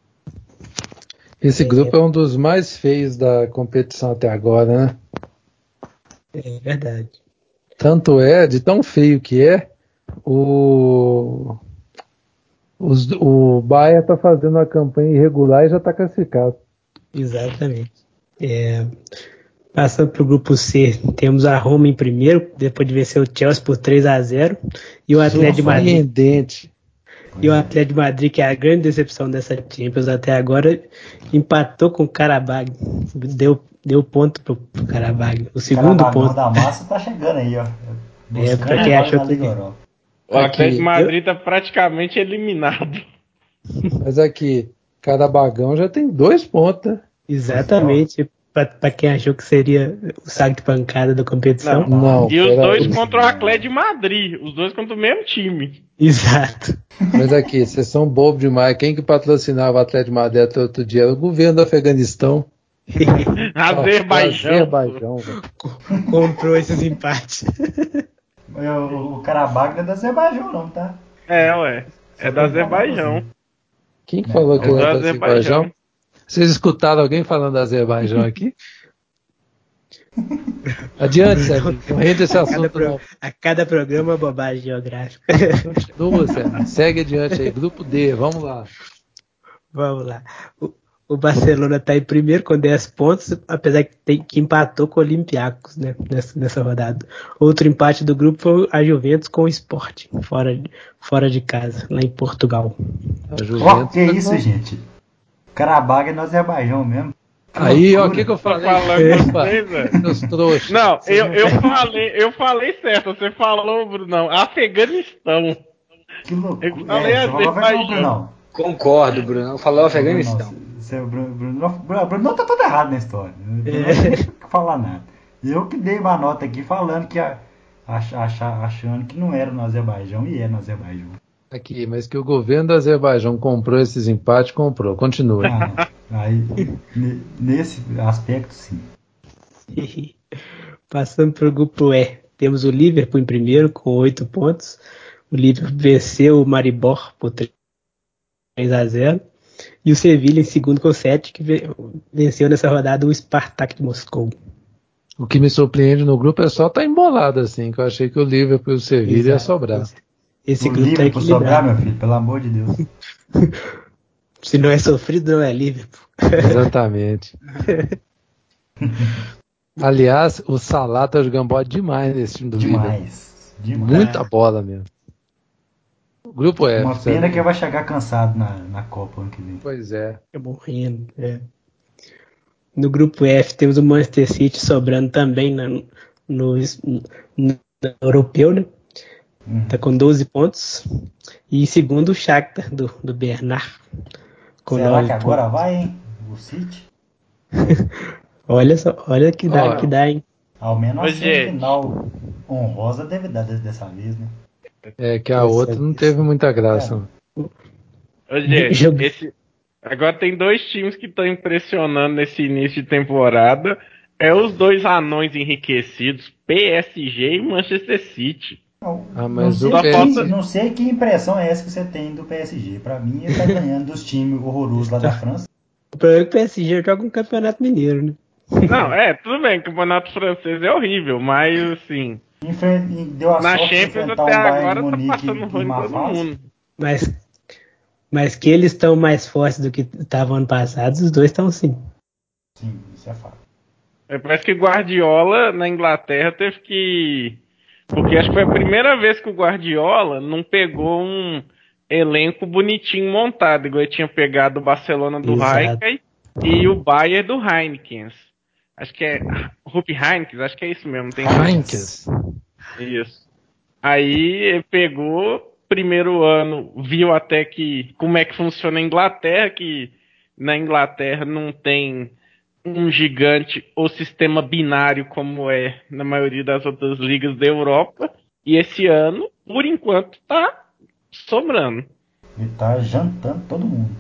Esse É, grupo é um dos mais feios da competição até agora, né? É verdade. Tanto é, de tão feio que é, o, os, o Bayern tá fazendo uma campanha irregular e já tá classificado. Exatamente. É, passando para o grupo C, temos a Roma em primeiro, depois de vencer o Chelsea por três a zero. E o Atlético de Madrid. Surpreendente. E o Atlético de Madrid, que é a grande decepção dessa Champions até agora, empatou com o Karabag. Deu, deu ponto pro, pro Karabag. O segundo Carabagão ponto. da massa tá chegando aí, ó. É, pra Buscando quem a vaga achou na que- Liga Europa. O Atlético Aqui, de Madrid tá praticamente eliminado. Mas aqui, Carabagão já tem dois pontos, né? Exatamente. Pra, pra quem achou que seria o saco de pancada da competição. Não, não, e os dois aí. contra o Atlético de Madrid. Os dois contra o mesmo time. Exato. Mas aqui, vocês são bobos demais. Quem que patrocinava o Atlético de Madrid até outro dia? Era o governo do Afeganistão. Azerbaijão. Azerbaijão, velho. Comprou esses empates. O, o Karabakh não é da Azerbaijão, não, tá? É, ué. É Só da pra falar Azerbaijão. Quem que falou que É do era do Azerbaijão? Azerbaijão. Vocês escutaram alguém falando da Azerbaijão aqui? Adiante, Sérgio. Não rende esse A cada, assunto, pro- não. a cada programa, bobagem geográfica. Continua, Sérgio. Segue adiante aí. Grupo D, vamos lá. Vamos lá. O, o Barcelona está em primeiro com dez pontos, apesar que, tem, que empatou com o Olympiacos, né, nessa, nessa rodada. Outro empate do grupo foi a Juventus com o Sporting, fora, de- fora de casa, lá em Portugal. A Ó, Juventus. que isso, gente? Karabakh é no Azerbaijão mesmo. Aí, ó, o loucura. que, que eu Tô falei? falando com Opa, vocês, velho. seus trouxas. Não, Vocês eu, eu falei, eu falei certo. Você falou, Brunão, Afeganistão. Que loucura. Eu falei É, você falou Afeganistão, Azerbaijão. Brunão. Concordo, Bruno. Falou Afeganistão. Nossa, você- Bruno, Bruno, Bruno, Bruno tá todo errado na história. Bruno não tem que falar nada. Eu que dei uma nota aqui falando que a, ach, ach, achando que não era no Azerbaijão e é no Azerbaijão. Aqui, mas que o governo do Azerbaijão comprou esses empates, comprou. Continue. Ah, aí, ne- nesse aspecto, sim. Passando para o grupo E, temos o Liverpool em primeiro com oito pontos. O Liverpool venceu o Maribor por três a zero. E o Sevilha em segundo com sete, que ve- venceu nessa rodada o Spartak de Moscou. O que me surpreende no grupo é só estar tá embolado assim, que eu achei que o Liverpool e o Sevilha ia Exato. sobrar. Esse O grupo está livro por sobrar, equilibrado. meu filho, pelo amor de Deus. Se não é sofrido, não é Liverpool. Exatamente. Aliás, o Salah tá jogando bola demais nesse time do Liverpool. Demais. Demais. Muita bola mesmo. O grupo F. Uma sabe? pena que vai chegar cansado na, na Copa ano que vem. Pois é. É morrendo. É. No grupo F temos o Manchester City sobrando também na, no, no, no europeu, né? Uhum. Tá com doze pontos. E em segundo o Shakhtar do, do Bernard. Com Será nove que agora pontos. vai, hein? O City? Olha só, olha que dá, Olha. que dá, hein? Ao menos Ô, a gente. semifinal honrosa deve dar dessa vez, né? É que a Essa- outra não teve muita graça. É. não. Ô, gente, Jogo- esse... agora tem dois times que estão impressionando nesse início de temporada. É os dois anões enriquecidos, P S G e Manchester City. Não, Ah, não, mas sei o que, P S G não sei que impressão é essa que você tem do P S G. Pra mim, ele tá ganhando dos times horrorosos lá da França. O problema é que o P S G joga um campeonato mineiro, né? Não, é, tudo bem, o campeonato francês é horrível, mas assim, Enfre- e deu a na sorte de Champions enfrentar até um Bayern de agora tá Munique passando em ruim em má todo fase. mundo. Mas, mas que eles estão mais fortes do que estavam ano passado, os dois estão sim. Sim, isso é fato. É, parece que Guardiola na Inglaterra teve que. Porque acho que foi a primeira vez que o Guardiola não pegou um elenco bonitinho montado, igual ele tinha pegado o Barcelona do Exato. Rijkaard e o Bayern do Heineken. Acho que é Rupp Heineken, acho que é isso mesmo. Tem Heinkes. Isso. Aí ele pegou, primeiro ano, viu até que como é que funciona a Inglaterra, que na Inglaterra não tem um gigante ou sistema binário como é na maioria das outras ligas da Europa. E esse ano, por enquanto, tá sobrando. Ele tá jantando todo mundo.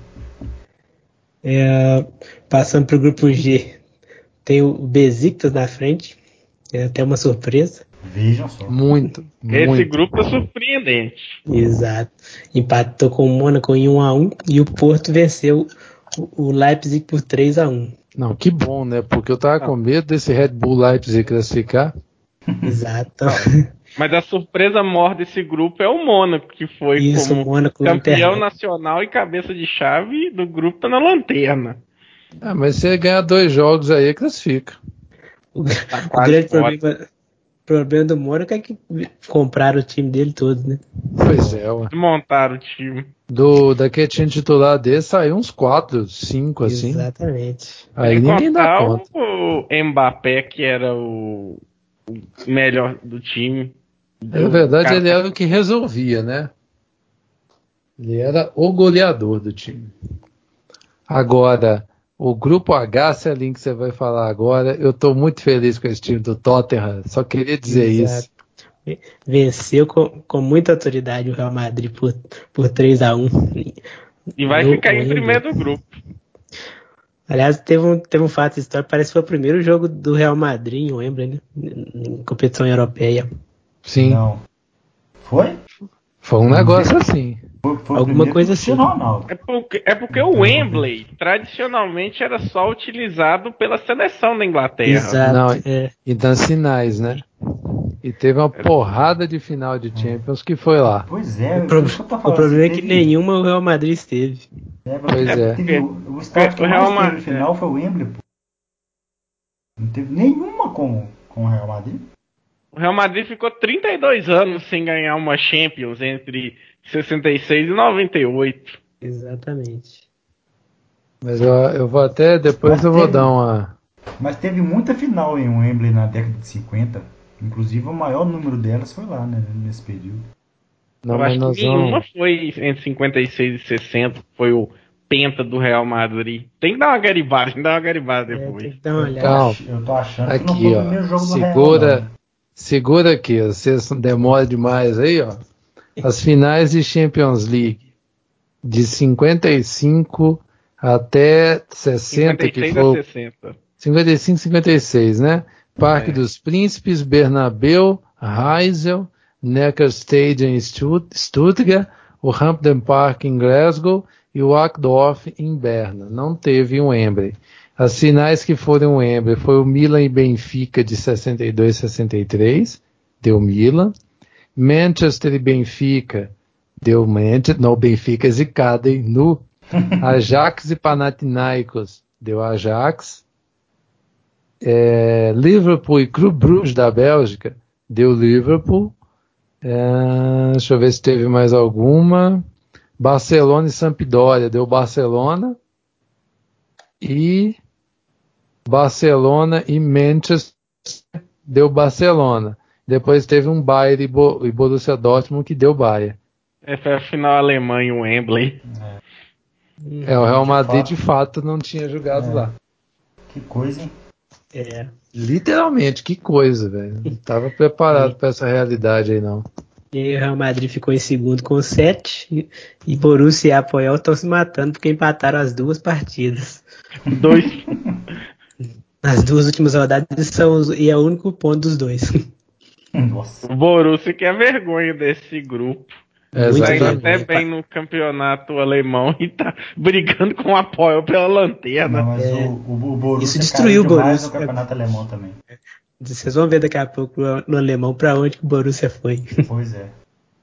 É, passando para o grupo G, tem o Besiktas na frente, é até uma surpresa. Vejam só. Muito, Esse muito. grupo tá surpreendente. Exato. Empatou com o Mônaco em um a um e o Porto venceu o, o Leipzig por três a um. Não, que bom, né? Porque eu tava com medo desse Red Bull Leipzig classificar. Exato. Mas a surpresa maior desse grupo é o Mônaco, que foi Isso, como o Mônaco campeão lanterna. nacional e cabeça de chave do grupo, tá na lanterna. Ah, mas se ele ganhar dois jogos aí, classifica. O, Tá o quase grande fora. problema, problema do Mônaco é que compraram o time dele todo, né? Pois é, ué. Desmontaram o time. Do, daquele time titular dele saiu uns quatro, cinco, assim. Exatamente. Aí Sem ninguém dá contar conta. o Mbappé, que era o, o melhor do time. Na verdade, ele era o que resolvia, né? Ele era o goleador do time. Agora, o grupo H, se é a link que você vai falar agora, eu tô muito feliz com esse time do Tottenham, só queria dizer Exato. isso. Venceu com, com muita autoridade o Real Madrid por, por três a um. E vai No ficar em Wembley. primeiro do grupo. Aliás, teve um, teve um fato histórico, parece que foi o primeiro jogo do Real Madrid em Wembley, né? Em competição europeia. Sim, Não. Foi? foi um negócio assim. Foi, foi o Alguma primeiro coisa do assim. Cristiano Ronaldo. É porque, é porque o Wembley, tradicionalmente, era só utilizado pela seleção da Inglaterra. Exato. Não, é. e das finais, né? E teve uma porrada de final de Champions que foi lá. Pois é, O, pro- isso que eu tô o falando. problema assim, é que teve- nenhuma o Real Madrid esteve. É, Pois é. teve o, o estádio que O Real mais teve Ma- final foi o Wembley, pô. Não teve nenhuma com, com o Real Madrid. O Real Madrid ficou trinta e dois anos sem ganhar uma Champions entre sessenta e seis e noventa e oito. Exatamente. Mas eu, eu vou até, depois Mas eu vou teve- dar uma... Mas teve muita final em Wembley na década de cinquenta. Inclusive o maior número delas foi lá, né, nesse período. Não, Eu mas acho nós que nenhuma vamos... foi entre cinquenta e seis e sessenta, foi o penta do Real Madrid. Tem que dar uma garibada, tem que dar uma garibada É, depois. tem que dar uma Eu tô, olhada. Calma. ach- eu tô achando que não Aqui, foi o ó, primeiro jogo do segura, Real, não. segura aqui, ó, vocês demoram demais aí, ó. As finais de Champions League de cinquenta e cinco até sessenta, que cinquenta e seis a foi sessenta. cinquenta e cinco, cinquenta e seis, né? Parque É. dos Príncipes, Bernabéu, Heysel, Neckar Stadium em Stutt- Stuttgart, o Hampden Park em Glasgow e o Wackdorf em Berna. Não teve um Wembley. As finais que foram Wembley foi o Milan e Benfica de sessenta e dois, sessenta e três, deu Milan. Manchester e Benfica, deu Manchester, não, Benfica é zicado, hein? Nu. Ajax e Panathinaikos, deu Ajax. É, Liverpool e Clube Bruges da Bélgica, deu Liverpool. É, deixa eu ver se teve mais alguma. Barcelona e Sampdoria, deu Barcelona. E Barcelona e Manchester, deu Barcelona. Depois teve um Bayern e, Bo- e Borussia Dortmund que deu Bayern. Essa é a final alemã em Wembley. É, o Real De Madrid fato. de fato não tinha jogado É. lá. Que coisa, hein? É. Literalmente, que coisa, velho. Não estava preparado para essa realidade aí, não. E aí o Real Madrid ficou em segundo com sete e, e Borussia e Apoel estão se matando porque empataram as duas partidas. Dois. Nas duas últimas rodadas são os, e é o único ponto dos dois. Nossa. O Borussia que é vergonha desse grupo. É, Muito Tá indo exatamente. até bem no campeonato alemão e tá brigando com o apoio pela lanterna. Não, mas É. o, o, o Borussia Isso destruiu caiu o demais Borussia. no campeonato alemão também. Vocês vão ver daqui a pouco no alemão pra onde que o Borussia foi. Pois é.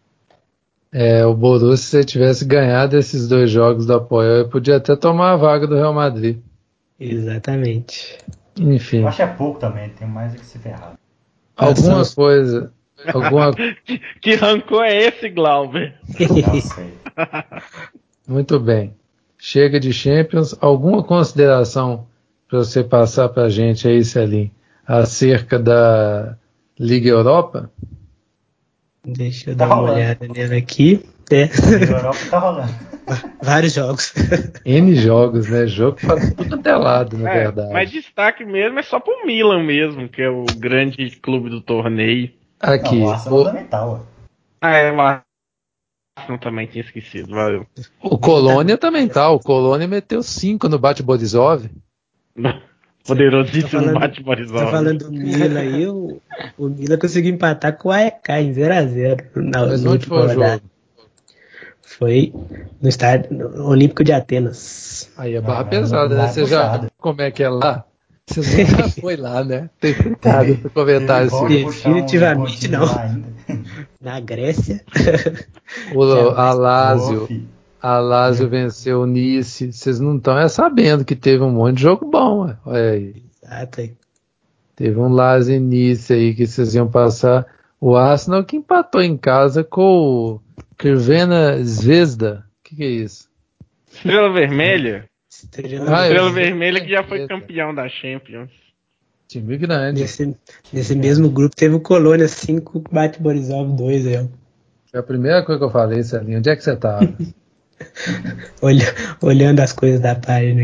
É, o Borussia, se tivesse ganhado esses dois jogos do Apoel, podia até tomar a vaga do Real Madrid. Exatamente. Enfim, Eu acho que é pouco também, tem mais é que se ferrar. alguma Nossa. coisa, alguma, que, que rancor é esse, Glauber? Já sei. muito bem. Chega de Champions. Alguma consideração para você passar para a gente aí, Celim, acerca da Liga Europa? Deixa eu Tá dar uma rolando. olhada nela aqui. É. A Europa tá rolando. Vários jogos. N jogos, né? Jogo para tudo quanto é lado, na É, verdade. mas destaque mesmo é só pro Milan mesmo, que é o grande clube do torneio. Aqui, Não, o Arsenal o, fundamental, ué. Ah, é, o Arsenal também tinha esquecido, valeu. o Colônia também tá. O Colônia meteu cinco no Bate Borisov. Poderosíssimo Tá falando- Bate Borisov. Tá falando do Milan aí, o, o Milan conseguiu empatar com o A E K em zero a zero. Na, Mas na onde última foi o rodada. jogo? Foi no estádio no Olímpico de Atenas. Aí é barra Não, pesada, lá né? é Você já puxado. como é que é lá? Você nunca foi lá, né? Tem ficado esse comentário Teve assim. voz de puxar um Definitivamente encontrinho não. lá ainda. Na Grécia. O Alásio, Ô, fi. Alásio venceu o Nice. Vocês não estão é sabendo que teve um monte de jogo bom, ué. Olha aí. Exato. Teve um Lazio e Nice aí que vocês iam passar. O Arsenal que empatou em casa com o Crvena Zvezda. O que, que é isso? Estrela Vermelha? Estrela Ah, Estrela eu- Vermelha que já foi Eita. campeão da Champions. Time grande. Nesse, nesse mesmo grupo teve o Colônia cinco, Bate Borisov dois. Aí, Foi a primeira coisa que eu falei, Celinho. Onde é que você tava? olha, olhando as coisas da página aqui.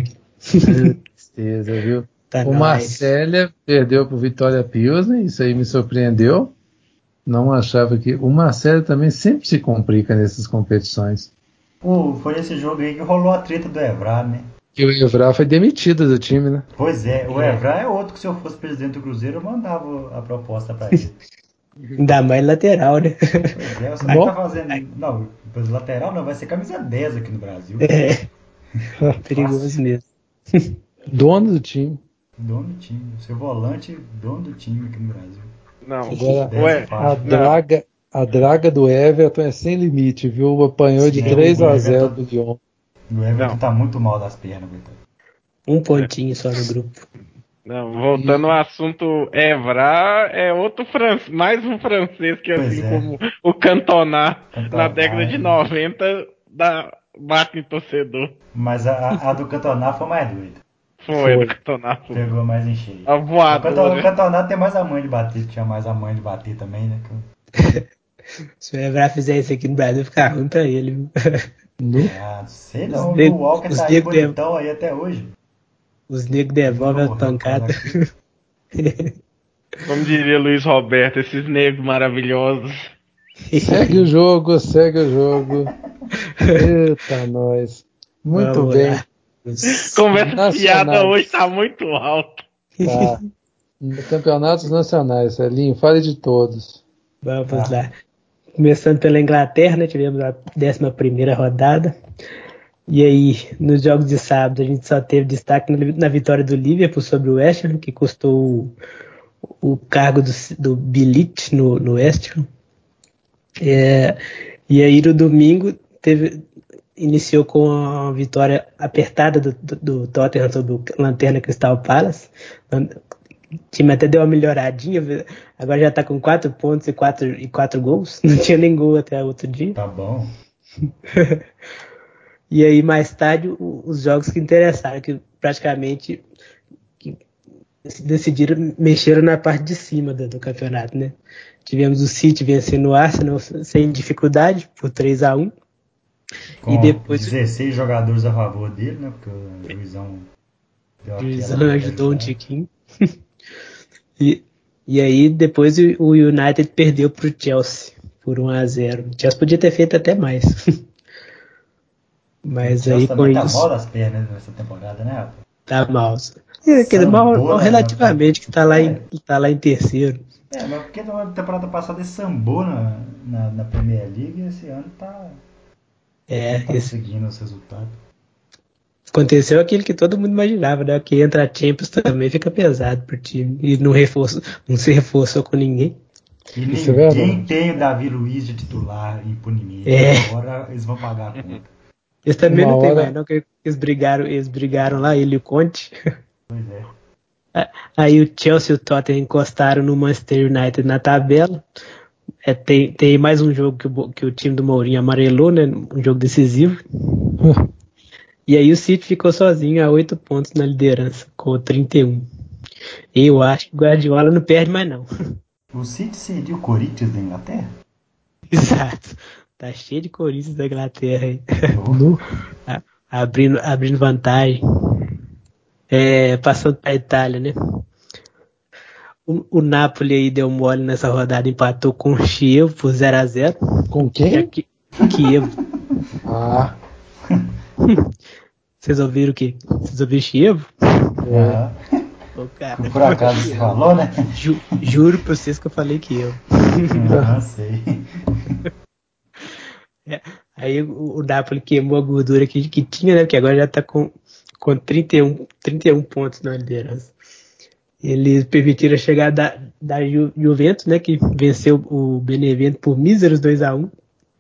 Tristeza, viu? Tá o nóis. Marcélia perdeu pro Vitória Pilsen, isso aí me surpreendeu. Não achava que... O Marcélia também sempre se complica nessas competições. Pô, foi esse jogo aí que rolou a treta do Evra, né? Que o Evra foi demitido do time, né? Pois é, o Evra é outro que se eu fosse presidente do Cruzeiro eu mandava a proposta pra ele. Ainda mais lateral, né? Pois é, você Bom. tá fazendo... Não, depois lateral não, vai ser camisa dez aqui no Brasil. É. Perigoso mesmo. Dono do time. Dono do time. Seu volante, dono do time aqui no Brasil. Não, Agora, ué, a não. draga, a draga do Everton é sem limite, viu? Apanhou de Sim, três o a zero Everton- do Lyon. O Everton Não. tá muito mal das pernas, coitado. Um pontinho só no grupo. Não, voltando ao assunto Evra, é outro francês, mais um francês que, Pois assim é. como o Cantona, Cantona, na década de é. noventa, dá, bate em torcedor. Mas a, a- a do Cantona foi mais doida. Foi, Foi. do Cantona. Foi. Pegou mais em cheio. A O Cantona, voadora. o Cantona tem mais a mãe de bater, tinha mais a mãe de bater também, né? Que- Se o Evra fizer isso aqui no Brasil, fica ruim pra ele. Viu? No... Ah, sei Os não, nego- o Walker os tá aí nego bonitão aí até hoje. Os negros devolvem as Morreu pancadas. por causa Como diria Luiz Roberto, esses negros maravilhosos. Segue o jogo, segue o jogo. Eita, nós. Muito Vamos bem. lá. Os- Conversa Nacionais. fiada hoje tá muito alta. Tá. Campeonatos nacionais, Celinho, fale de todos. Vamos Tá. lá. Começando pela Inglaterra, né, tivemos a décima primeira rodada. E aí, nos jogos de sábado, a gente só teve destaque na, na vitória do Liverpool sobre o West Ham, que custou o, o cargo do, do Bilic no, no West Ham. É, e aí, no domingo, teve, iniciou com a vitória apertada do, do, do Tottenham sobre o Lanterna Crystal Palace. O time até deu uma melhoradinha, agora já tá com quatro pontos e quatro, e quatro gols. Não tinha nem gol até outro dia. Tá bom. E aí, mais tarde, os jogos que interessaram, que praticamente que decidiram, mexeram na parte de cima do, do campeonato, né? Tivemos o City vencendo o Arsenal sem dificuldade, por três a um. Com E depois dezesseis jogadores a favor dele, né? Porque o juizão deu o aquela Juizão pra ajudou um ajudar. tiquinho. e, e aí, depois o United perdeu para o Chelsea por um a zero. O Chelsea podia ter feito até mais. Mas O Chelsea aí, com também tá isso, mal das pernas nessa temporada, né, rapaz? tá mal. É, quer dizer, mal, Sambou, mal né, relativamente, rapaz? que tá lá, em, É. tá lá em terceiro. É, mas porque na temporada passada ele sambou na, na, na Premier League e esse ano tá, É, não tá esse, conseguindo os resultados. aconteceu aquilo que todo mundo imaginava, né? Que entra a Champions também fica pesado pro time. E não, reforço, não se reforçou com ninguém. E Isso é ninguém verdade. tem o Davi Luiz de titular impunemente. É. Agora eles vão pagar a conta. Eles também Uma não tem hora- mais, não, que eles brigaram, eles brigaram lá, ele e o Conte. Pois é. Aí o Chelsea e o Tottenham encostaram no Manchester United na tabela. É, tem, tem mais um jogo que o, que o time do Mourinho amarelou, né? Um jogo decisivo. E aí o City ficou sozinho a oito pontos na liderança, com trinta e um. Eu acho que o Guardiola não perde mais, não. O City seria o Corinthians da Inglaterra? Exato. Tá cheio de Corinthians da Inglaterra aí. No... A- abrindo, abrindo vantagem. É, passando pra Itália, né? O, o Napoli aí deu mole nessa rodada, empatou com o Chievo por zero a zero. Com E quem? aqui, Chievo. Ah, Vocês ouviram o quê? Vocês ouviram Chievo? é. Aham. Ô, cara, Por acaso você falou, né? ju, juro pra vocês que eu falei que eu. Aham, sei. É, aí o, o Napoli queimou a gordura que, que tinha, né? Porque agora já tá com, com trinta e um, trinta e um pontos na liderança. Eles permitiram a chegada da, da Ju, Juventus, né? Que venceu o Benevento por míseros dois a um.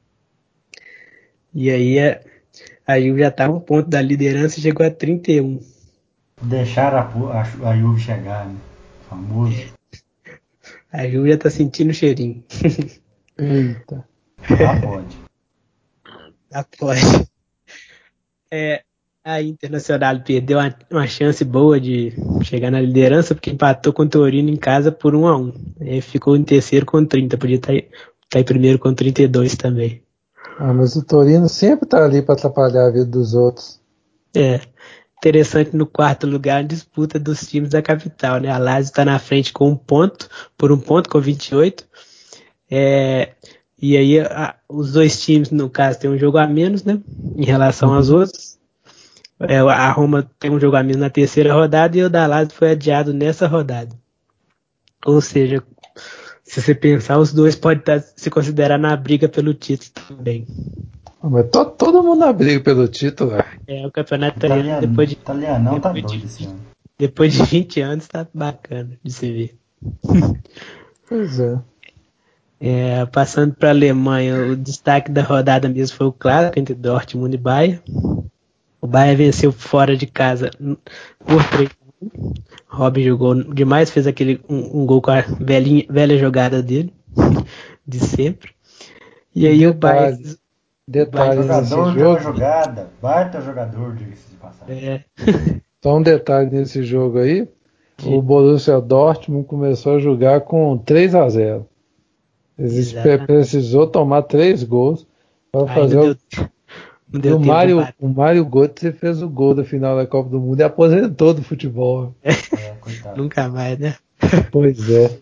E aí a, a Juve já tá um ponto da liderança e chegou a trinta e um. Deixaram a, a, a Juve chegar, né? Famoso. A Juve já tá sentindo o cheirinho. Eita. Ah, pode. Após. É, a Internacional perdeu uma, uma chance boa de chegar na liderança porque empatou com o Torino em casa por um a um. Aí ficou em terceiro com trinta, podia estar tá, tá em primeiro com trinta e dois também. Ah, mas o Torino sempre tá ali pra atrapalhar a vida dos outros. É, interessante no quarto lugar, a disputa dos times da capital, né? A Lazio está na frente com um ponto, por um ponto, com vinte e oito. É, e aí a, os dois times, no caso, tem um jogo a menos, né? Em relação uhum. aos outros. É, a Roma tem um jogo a menos na terceira rodada e o da Lazio foi adiado nessa rodada. Ou seja, se você pensar, os dois podem tá, se considerar na briga pelo título também. Mas to, todo mundo na briga pelo título. É, o campeonato italiano, Italiano, depois de, italianão tá depois, doido de, esse ano. depois de vinte anos, tá bacana de se ver. Pois é. É, passando para a Alemanha, o destaque da rodada mesmo foi o clássico entre Dortmund e Bayern. O Bayern venceu fora de casa por três a um. Robin jogou demais, fez aquele um, um gol com a velhinha, velha jogada dele, de sempre. E aí detalhe, o Bayern... Detalhe o Bayern, nesse Jogador de jogo. uma jogada, baita jogador, diga-se de passagem. É. Só um detalhe nesse jogo aí. O Borussia Dortmund começou a jogar com três a zero. Exatamente. Precisou tomar três gols para fazer não o... deu, não deu o tempo Mário, de o Mário Götze fez o gol da final da Copa do Mundo e aposentou do futebol. É, coitado. Nunca mais, né? Pois é.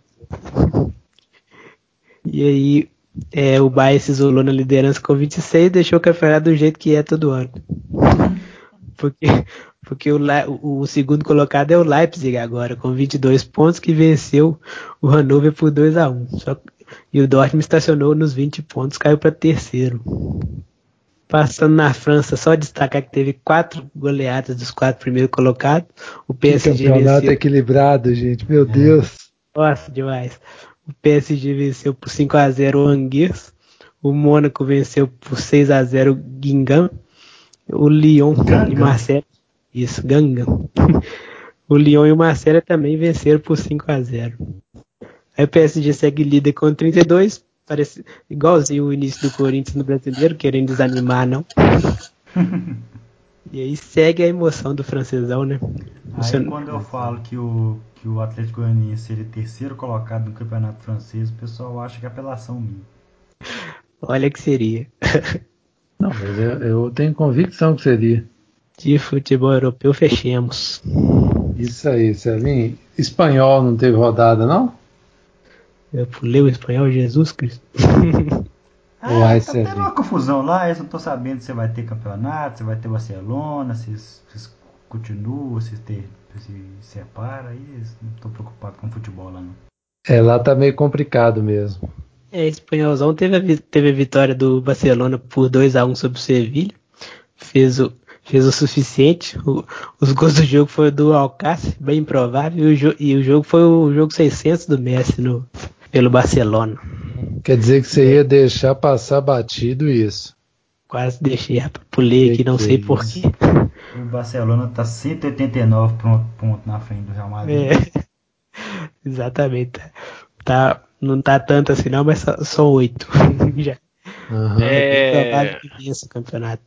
E aí é, o Bayern se isolou na liderança com vinte e seis e deixou o campeonato do jeito que é todo ano. Porque, porque o, o, o segundo colocado é o Leipzig agora, com vinte e dois pontos, que venceu o Hannover por dois a um. Só, e o Dortmund estacionou nos vinte pontos, caiu para terceiro. Passando na França, só destacar que teve quatro goleadas dos quatro primeiros colocados. O P S G que campeonato venceu. equilibrado, gente. Meu é. Deus. Nossa, demais. O P S G venceu por cinco a zero o Angers. O Mônaco venceu por seis a zero o Guingamp. O Lyon Gangan. e Marseille. Isso, Gangan. O Lyon e o Marseille também venceram por cinco a zero. Aí o P S G segue líder com trinta e dois. Parece igualzinho o início do Corinthians no Brasileiro, querendo desanimar, não. E aí segue a emoção do francesão, né? Aí Você... quando eu falo que o, que o Atlético Goianiense seria terceiro colocado no campeonato francês, o pessoal acha que é apelação minha. Olha que seria. Não, mas eu, eu tenho convicção que seria. De futebol europeu, fechemos. Isso aí, Celinho. Espanhol não teve rodada, não? Eu pulei o espanhol, Jesus Cristo. Ah, Uai, tá tendo uma confusão lá, eu não tô sabendo se você vai ter campeonato, se vai ter Barcelona, se vocês continuam, se ter, se separa, aí não tô preocupado com futebol lá não. É, lá tá meio complicado mesmo. É, espanholzão teve a, teve a vitória do Barcelona por dois a um sobre o Sevilha. Fez o, fez o suficiente. O, os gols do jogo foram do Alcácer, bem improvável, e o, jo, e o jogo foi o jogo seiscentos do Messi no, pelo Barcelona. Quer dizer que você ia deixar passar batido isso. Quase deixei, pulei que aqui, não sei porquê. O Barcelona tá cento e oitenta e nove pontos na frente do Real Madrid. É, exatamente. Tá, não tá tanto assim não, mas só, só oito. Já. Uhum. É que vença o campeonato.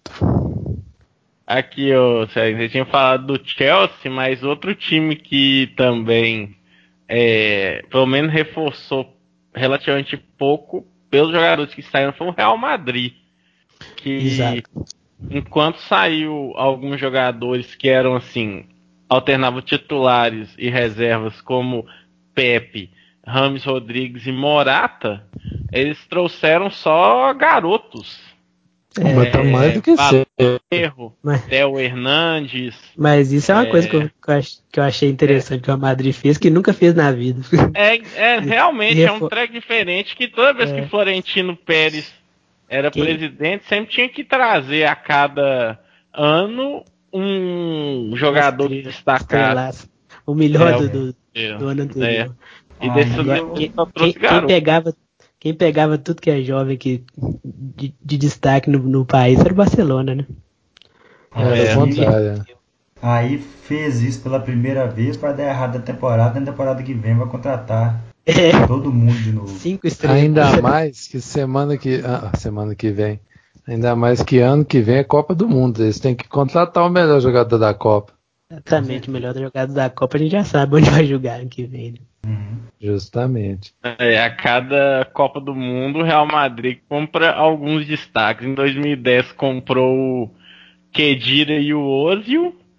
Aqui, ó, você tinha falado do Chelsea, mas outro time que também é, pelo menos reforçou relativamente pouco pelos jogadores que saíram foi o Real Madrid. Que Exato. Enquanto saiu alguns jogadores que eram assim, alternavam titulares e reservas como Pepe, Rames Rodrigues e Morata, eles trouxeram só garotos. É, mas tá mais do que certo. Erro, Theo Hernandes. Mas isso é uma é, coisa que eu, que eu achei interessante é, que o Madrid fez, que nunca fez na vida. É, é realmente é um track diferente que toda vez é. que Florentino Pérez era Quem? presidente, sempre tinha que trazer a cada ano um jogador que destacasse. O melhor é, do, do, é, do ano anterior. É. E desse Agora, quem, quem, quem, pegava, quem pegava tudo que é jovem que, de, de destaque no, no país era o Barcelona, né? Era é, o contrário. Aí fez isso pela primeira vez, vai dar errado a temporada, na temporada que vem vai contratar é. todo mundo de novo. Cinco estrelas. Ainda mais que semana que, ah, semana que vem, ainda mais que ano que vem é Copa do Mundo, eles têm que contratar o melhor jogador da Copa. Exatamente, o melhor jogador da Copa a gente já sabe onde vai jogar ano que vem. Né? Uhum. Justamente. É, a cada Copa do Mundo, o Real Madrid compra alguns destaques. Em dois mil e dez comprou o Khedira e o Ozil.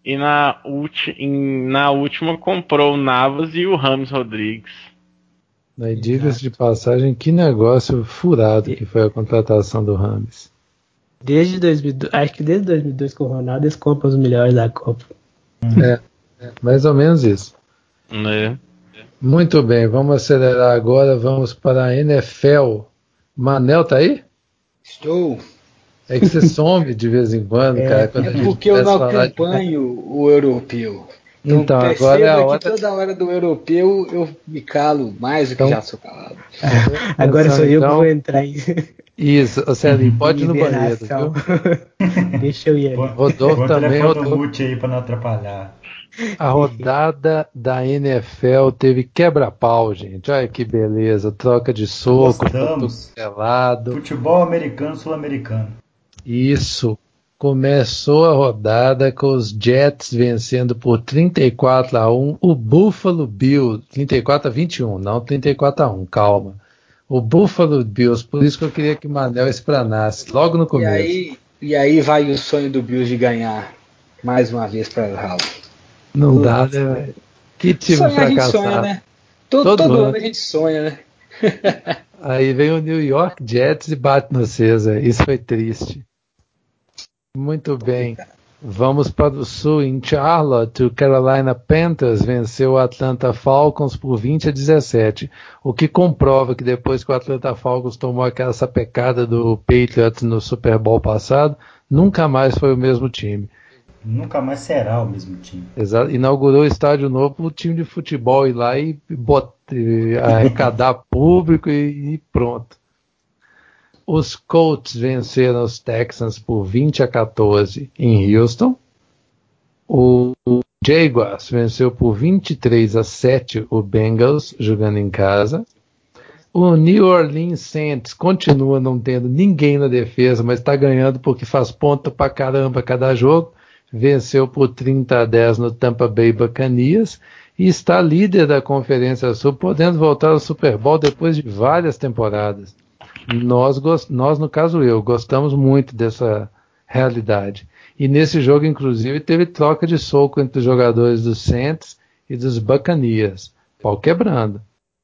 e na, ulti, em, na última comprou o Navas e o Rames Rodrigues. Aí, diga-se de passagem, que negócio furado que foi a contratação do Rames. Desde dois mil e dois, acho que desde dois mil e dois com o Ronaldo eles compram os melhores da Copa. É, é, mais ou menos isso. É. Muito bem, vamos acelerar agora, vamos para a N F L. Manel tá aí? Estou. É que você some de vez em quando, É, cara. Quando É a gente porque eu começa não a falar de- acompanho o europeu. Então, Então, agora perceba é a que hora. toda hora do europeu eu me calo mais do que Então- já sou calado. Agora sou eu que então- vou entrar em, Isso, ô Celinho, pode ir em no banheiro, hibernação. viu? Deixa eu ir ali. Põe Rodolfo põe o também, telefone no Rodolfo. mute aí pra não atrapalhar. A rodada da N F L teve quebra-pau, gente. Olha que beleza. Troca de soco, Gostamos. cotovelado. Futebol americano, sul-americano. Isso. Começou a rodada com os Jets vencendo por trinta e quatro a um o Buffalo Bills. trinta e quatro a vinte e um, não trinta e quatro a um, calma. O Buffalo Bills, por isso que eu queria que o Manel explanasse logo no E começo. aí, e aí vai o sonho do Bills de ganhar mais uma vez para o Raul. Não dá, né, velho? Que time Sonhar a gente fracassado. sonha, né? Todo, Todo todo ano. ano a gente sonha, né? Aí vem o New York Jets e bate no César. Isso foi triste. Muito bem. Vamos para o sul. Em Charlotte, o Carolina Panthers venceu o Atlanta Falcons por vinte a dezessete. O que comprova que depois que o Atlanta Falcons tomou aquela sapecada do Patriots no Super Bowl passado, nunca mais foi o mesmo time. Nunca mais será o mesmo time. Exato. Inaugurou o estádio novo para o time de futebol ir lá e bot... arrecadar público e, e pronto. Os Colts venceram os Texans por vinte a quatorze em Houston. O Jaguars venceu por vinte e três a sete o Bengals jogando em casa. O New Orleans Saints continua não tendo ninguém na defesa, mas está ganhando porque faz ponta pra caramba cada jogo. Venceu por trinta a dez no Tampa Bay Buccaneers e está líder da Conferência Sul, podendo voltar ao Super Bowl depois de várias temporadas. Nós, nós, no caso eu, gostamos muito dessa realidade. E nesse jogo, inclusive, teve troca de soco entre os jogadores dos Saints e dos Buccaneers. Pau quebrando.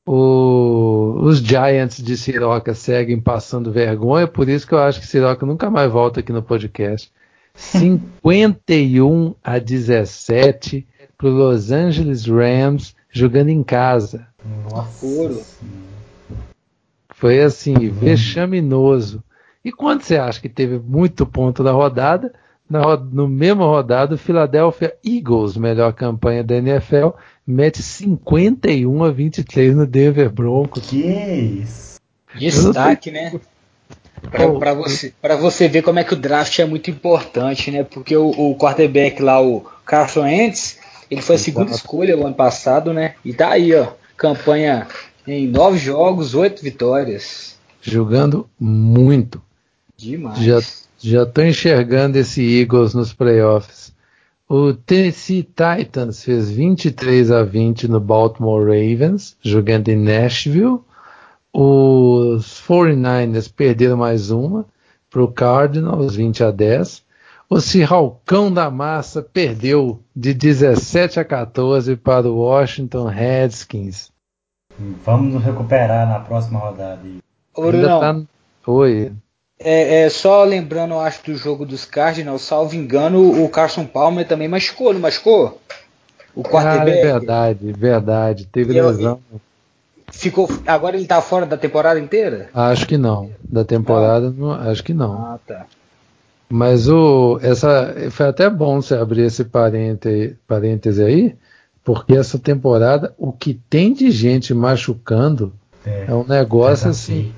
O, os Giants de Siroca seguem passando vergonha, por isso que eu acho que Siroca nunca mais volta aqui no podcast. cinquenta e um a dezessete para o Los Angeles Rams jogando em casa. Nossa. Ouro. Foi assim, vexaminoso. E quando você acha que teve muito ponto na rodada, na, no mesmo rodada, o Philadelphia Eagles, melhor campanha da N F L, mete cinquenta e um a vinte e três no Denver Broncos. Que isso? Destaque, né? Pra, pra, você, pra você ver como é que o draft é muito importante, né? Porque o, o quarterback lá, o Carson Wentz, ele foi a segunda escolha o ano passado, né? E tá aí, ó, campanha em nove jogos, oito vitórias. Jogando muito. Demais. Já, já tô enxergando esse Eagles nos playoffs. O Tennessee Titans fez vinte e três a vinte no Baltimore Ravens, jogando em Nashville. Os quarenta e nove ers perderam mais uma para o Cardinals, vinte a dez. O Cirralcão da Massa perdeu de dezessete a quatorze para o Washington Redskins. Vamos nos recuperar na próxima rodada. Ô, Brunão, tá... Oi. É, é, só lembrando, eu acho, do jogo dos Cardinals, salvo engano, o Carson Palmer também machucou, não machucou? O quarterback. Ah, é verdade, verdade. Teve Eu, lesão. Ficou, agora ele tá fora da temporada inteira? Acho que não. Da temporada, não, acho que não. Ah, tá. Mas o, essa, foi até bom você abrir esse parêntese, parêntese aí, porque essa temporada, o que tem de gente machucando é, é um negócio assim.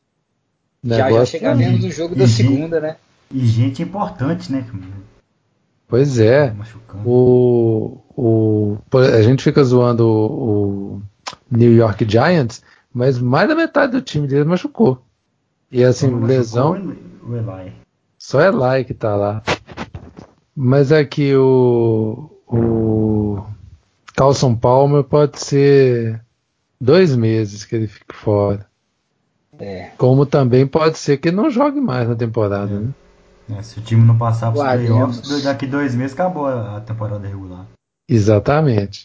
Já, já chegaremos no jogo da segunda, né? E gente importante, né? Pois é. O, o, a gente fica zoando o, o New York Giants, mas mais da metade do time dele machucou. E assim, lesão. O Eli. Só Eli que tá lá. Mas aqui o, o Carson Palmer pode ser dois meses que ele fique fora. É. Como também pode ser que ele não jogue mais na temporada, é. né? É, se o time não passar para os Guardemos. playoffs, daqui dois meses acabou a a temporada regular. Exatamente.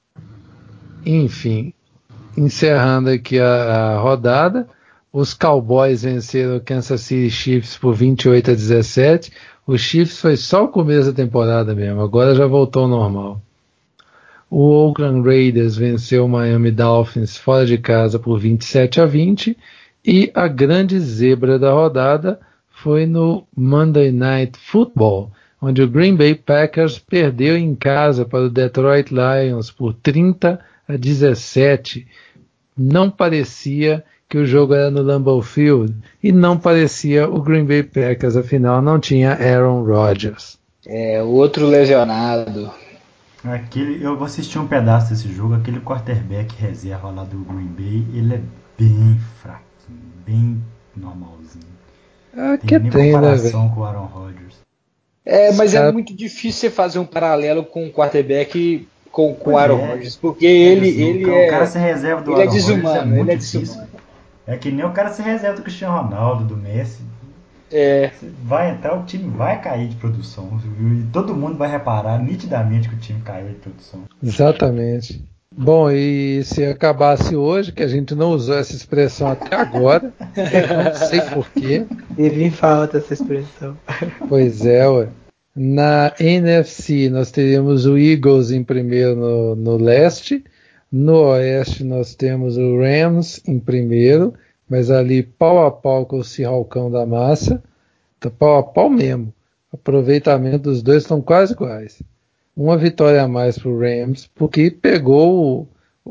Enfim, encerrando aqui a, a rodada, os Cowboys venceram o Kansas City Chiefs por vinte e oito a dezessete. O Chiefs foi só o começo da temporada mesmo, agora já voltou ao normal. O Oakland Raiders venceu o Miami Dolphins fora de casa por vinte e sete a vinte. E a grande zebra da rodada foi no Monday Night Football, onde o Green Bay Packers perdeu em casa para o Detroit Lions por trinta a dezessete. Não parecia que o jogo era no Lambeau Field e não parecia o Green Bay Packers, afinal não tinha Aaron Rodgers. É, outro lesionado. Aquele, eu vou assistir um pedaço desse jogo. Aquele quarterback reserva lá do Green Bay, ele é bem fraquinho, bem normalzinho. Ah, Tem que nem tem, né, comparação velho? com o Aaron Rodgers. É, mas é Cara- muito difícil você fazer um paralelo com o quarterback com, com o Pois Aaron é. Rodgers, porque É, ele, assim, ele o cara é, ser reserva do ele é Aaron Rodgers é desumano, muito ele é difícil. desumano. É que nem o cara ser reserva do Cristiano Ronaldo, do Messi. É, Vai entrar, o time vai cair de produção. E todo mundo vai reparar nitidamente que o time caiu de produção. Exatamente. Bom, e se acabasse hoje, que a gente não usou essa expressão até agora, não sei porquê. Teve em falta essa expressão. Pois é, ué. Na N F C nós teríamos o Eagles em primeiro no, no leste. No oeste nós temos o Rams em primeiro, mas ali pau a pau com o Seahawkão da massa. Tá pau a pau mesmo. O aproveitamento dos dois estão quase iguais. Uma vitória a mais para o Rams, porque pegou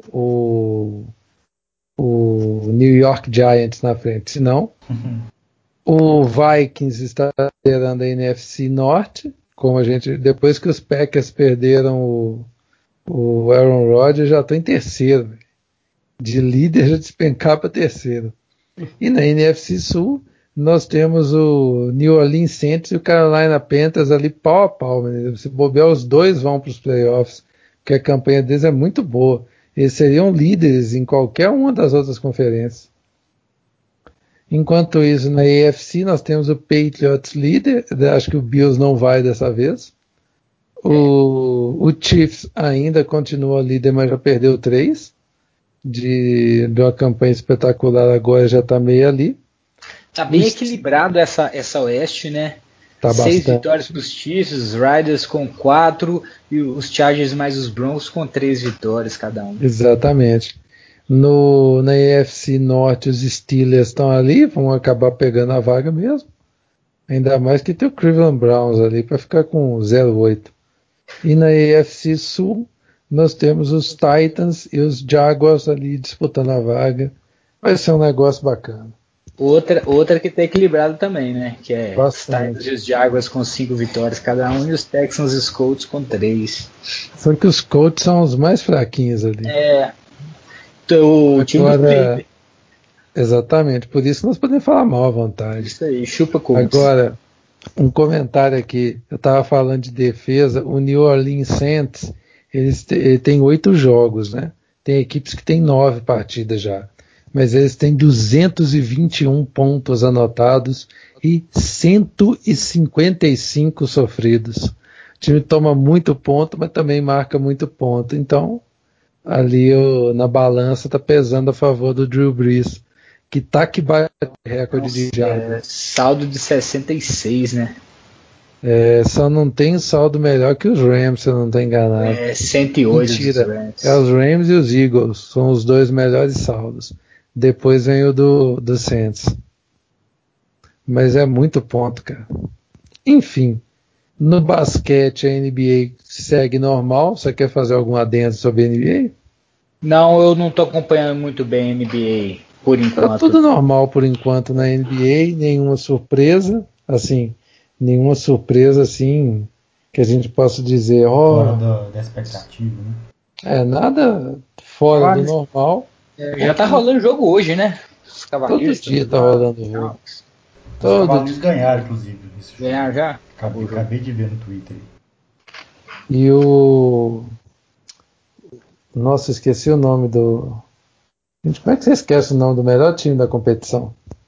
o, o, o New York Giants na frente. Se não, o Vikings está liderando a N F C Norte, como a gente, depois que os Packers perderam o, o Aaron Rodgers, já está em terceiro. Véio. De líder já despencar para terceiro. E na N F C Sul, nós temos o New Orleans Saints e o Carolina Panthers ali pau a pau. Né? Se bobear, os dois vão para os playoffs, porque a campanha deles é muito boa. Eles seriam líderes em qualquer uma das outras conferências. Enquanto isso, na A F C, nós temos o Patriots líder. Acho que o Bills não vai dessa vez. O, o Chiefs ainda continua líder, mas já perdeu três. De, de uma campanha espetacular, agora já está meio ali. tá bem O- equilibrado essa, essa Oeste, né? Tá Seis bastante. vitórias para os Chiefs, os Riders com quatro e os Chargers mais os Broncos com três vitórias cada um. Exatamente. No, na A F C Norte, os Steelers estão ali, vão acabar pegando a vaga mesmo. Ainda mais que tem o Cleveland Browns ali para ficar com zero oito. E na A F C Sul, nós temos os Titans e os Jaguars ali disputando a vaga. Vai ser um negócio bacana. Outra, outra que tá equilibrado também, né? Que é os Bastante. Titans e os Jaguars com cinco vitórias cada um e os Texans e os Colts com três. Só que os Colts são os mais fraquinhos ali. É, então, o time do Agora, Felipe. exatamente, por isso que nós podemos falar mal à vontade. Isso aí, chupa Colts. Agora, um comentário aqui, eu estava falando de defesa, o New Orleans Saints, eles te, ele tem oito jogos, né? Tem equipes que tem nove partidas já, mas eles têm duzentos e vinte e um pontos anotados e cento e cinquenta e cinco sofridos. O time toma muito ponto, mas também marca muito ponto, então ali o, na balança está pesando a favor do Drew Brees, que tá que bate recorde de jardas. É, saldo de sessenta e seis, né? É, só não tem saldo melhor que os Rams, se eu não estou enganado. É, cento e oito Mentira, dos Rams. é os Rams e os Eagles, são os dois melhores saldos. Depois vem o do, do Saints. Mas é muito ponto, cara. Enfim, no basquete a N B A segue normal. Você quer fazer algum adendo sobre a N B A? Não, eu não tô acompanhando muito bem a N B A por Tá enquanto. tudo normal por enquanto na N B A, nenhuma surpresa, assim, nenhuma surpresa assim que a gente possa dizer, ó, Fora da, da expectativa, né? é nada fora Olha, do normal. É, já tá rolando jogo hoje, né? Os Cavaleiros. Todo dia tá rolando o jogo. Os Todo Cavaleiros dia. ganharam, inclusive, esse jogo. Ganhar já? Acabei, acabei de ver no Twitter. E o. Nossa, esqueci o nome do. Gente, como é que você esquece o nome do melhor time da competição?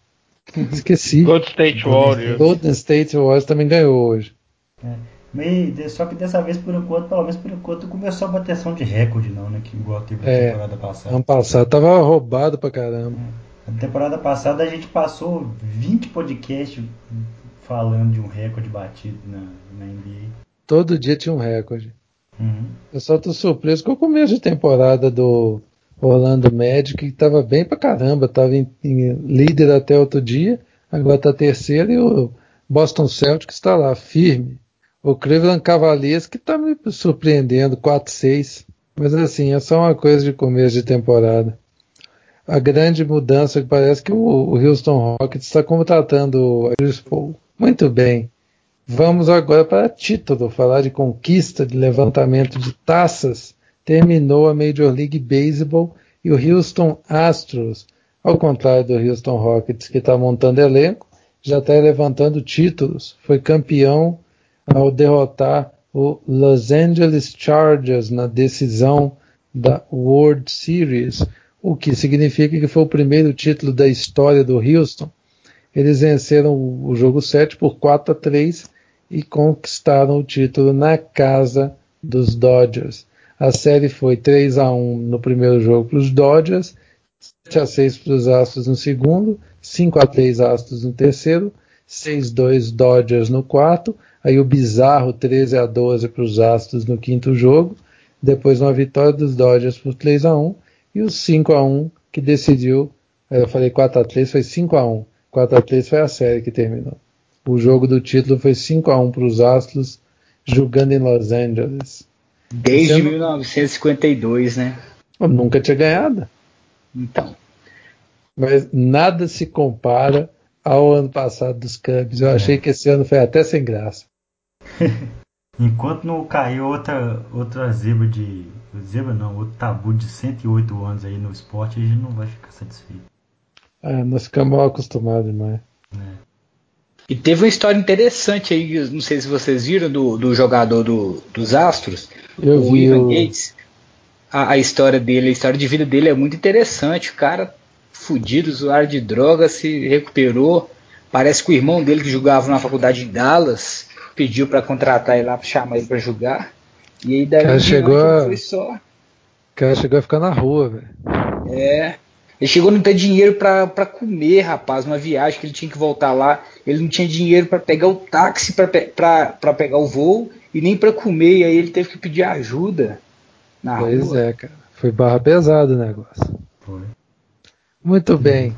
Esqueci. Golden State Warriors. Golden State Warriors também ganhou hoje. É. Mas, só que dessa vez, por enquanto, pelo menos por enquanto, começou a bateção de recorde, não, né? Que igual teve na É, temporada passada. ano passado tava roubado pra caramba. É. Na temporada passada a gente passou vinte podcasts falando de um recorde batido na, na N B A. Todo dia tinha um recorde. Uhum. Eu só tô surpreso com o começo de temporada do Orlando Magic, que tava bem pra caramba, tava em, em líder até outro dia, agora tá terceiro, e o Boston Celtics está lá, firme. O Cleveland Cavaliers que tá me surpreendendo, quatro a seis. Mas assim, é só uma coisa de começo de temporada. A grande mudança que parece que o, o Houston Rockets está contratando o Chris Paul. Muito bem. Vamos agora para título, falar de conquista, de levantamento de taças. Terminou a Major League Baseball e o Houston Astros, ao contrário do Houston Rockets, que está montando elenco, já está levantando títulos. Foi campeão ao derrotar o Los Angeles Chargers na decisão da World Series, o que significa que foi o primeiro título da história do Houston. Eles venceram o jogo sete por quatro a três e conquistaram o título na casa dos Dodgers. A série foi três a um no primeiro jogo para os Dodgers, sete a seis para os Astros no segundo, cinco a três Astros no terceiro, seis a dois Dodgers no quarto, aí o bizarro treze a doze para os Astros no quinto jogo, depois uma vitória dos Dodgers por três a um e o cinco a um que decidiu, eu falei quatro a três, foi cinco a um, quatro a três foi a série que terminou. O jogo do título foi cinco a um para os Astros, jogando em Los Angeles. Desde Você mil novecentos e cinquenta e dois, né? Eu nunca tinha ganhado. Então. Mas nada se compara ao ano passado dos Cubs. Eu é. achei que esse ano foi até sem graça. Enquanto não caiu outra, outra zebra de... Zebra não, outro tabu de cento e oito anos aí no esporte, a gente não vai ficar satisfeito. Ah, nós ficamos mal acostumados demais. É. E teve uma história interessante aí, não sei se vocês viram, do, do jogador do, dos Astros, Eu o vi Ivan o... Gates. A, a história dele, a história de vida dele é muito interessante. O cara, fudido, usuário de droga, se recuperou. Parece que o irmão dele, que jogava na faculdade em Dallas, pediu para contratar ele lá, para chamar ele para jogar. E aí daí cara chegou a... foi só. O cara chegou a ficar na rua, velho. É. Ele chegou a não ter dinheiro pra, pra comer, rapaz, uma viagem que ele tinha que voltar lá. Ele não tinha dinheiro pra pegar o táxi pra, pra, pra pegar o voo e nem pra comer. E aí ele teve que pedir ajuda na pois rua. é, cara. Foi barra pesada o negócio. Foi. Muito bem.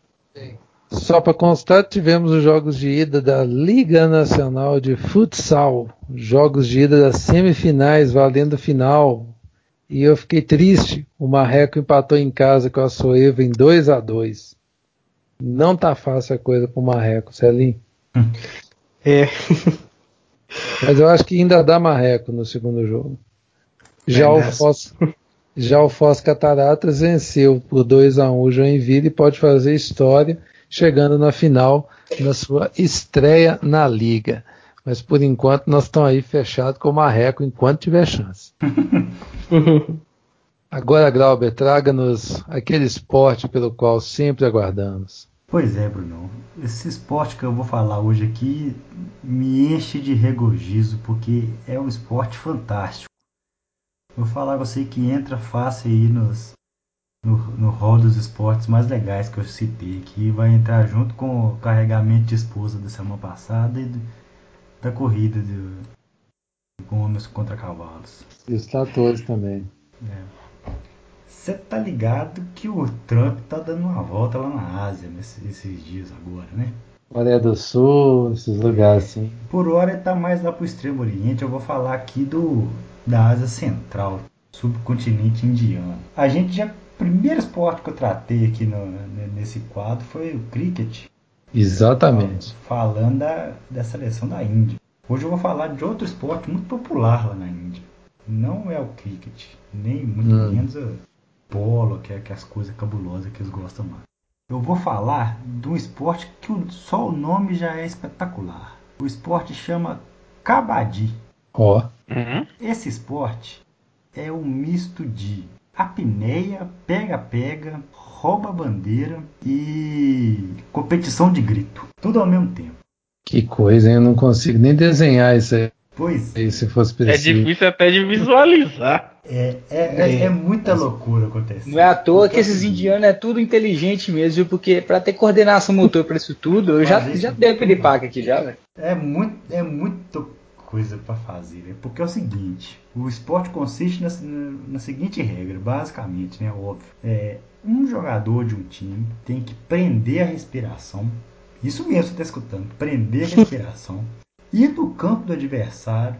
Só para constar, tivemos os jogos de ida da Liga Nacional de Futsal. Jogos de ida das semifinais, valendo final. E eu fiquei triste. O Marreco empatou em casa com a Soeva em dois a dois. Não tá fácil a coisa pro Marreco, Celinho. É. Mas eu acho que ainda dá Marreco no segundo jogo. Já, é o, Foz, já o Foz Cataratas venceu por dois a um o Joinville e pode fazer história chegando na final na sua estreia na Liga. Mas por enquanto nós estamos aí fechados com o Marreco enquanto tiver chance. Agora, Glauber, traga-nos aquele esporte pelo qual sempre aguardamos. Pois é, Bruno. Esse esporte que eu vou falar hoje aqui me enche de regozijo porque é um esporte fantástico. Vou falar a você que entra fácil aí nos, no, no hall dos esportes mais legais que eu citei aqui. Vai entrar junto com o carregamento de esposa da semana passada e do, da corrida de, com homens contra cavalos. E os tratores também. Você é. tá ligado que o Trump tá dando uma volta lá na Ásia nesses, esses dias agora, né? Coreia do Sul, esses lugares assim. Por hora ele tá mais lá pro Extremo Oriente. Eu vou falar aqui do da Ásia Central, subcontinente indiano. A gente já, o primeiro esporte que eu tratei aqui no, nesse quadro foi o cricket. Exatamente. Falando da, da seleção da Índia. Hoje eu vou falar de outro esporte muito popular lá na Índia. Não é o cricket, nem muito hum. menos o polo, que é, que é as coisas cabulosas que eles gostam mais. Eu vou falar de um esporte que o, só o nome já é espetacular. O esporte chama Kabaddi. Ó. Uhum. Esse esporte é um misto de apneia, pega-pega, rouba-bandeira e competição de grito. Tudo ao mesmo tempo. Que coisa, hein? Eu não consigo nem desenhar isso aí. Pois aí se fosse É preciso. difícil até de visualizar. é, é, é, é muita loucura acontecendo. Não é à toa Porque que esses indianos é tudo inteligente mesmo, viu? Porque pra ter coordenação motor pra isso tudo, eu já, Fazer já isso dei tudo. piripaque aqui já, velho. É muito, é muita coisa para fazer, né? Porque é o seguinte, o esporte consiste na, na seguinte regra, basicamente, né? Óbvio. É, um jogador de um time tem que prender a respiração. Isso mesmo, você está escutando. Prender a respiração. Ir do campo do adversário,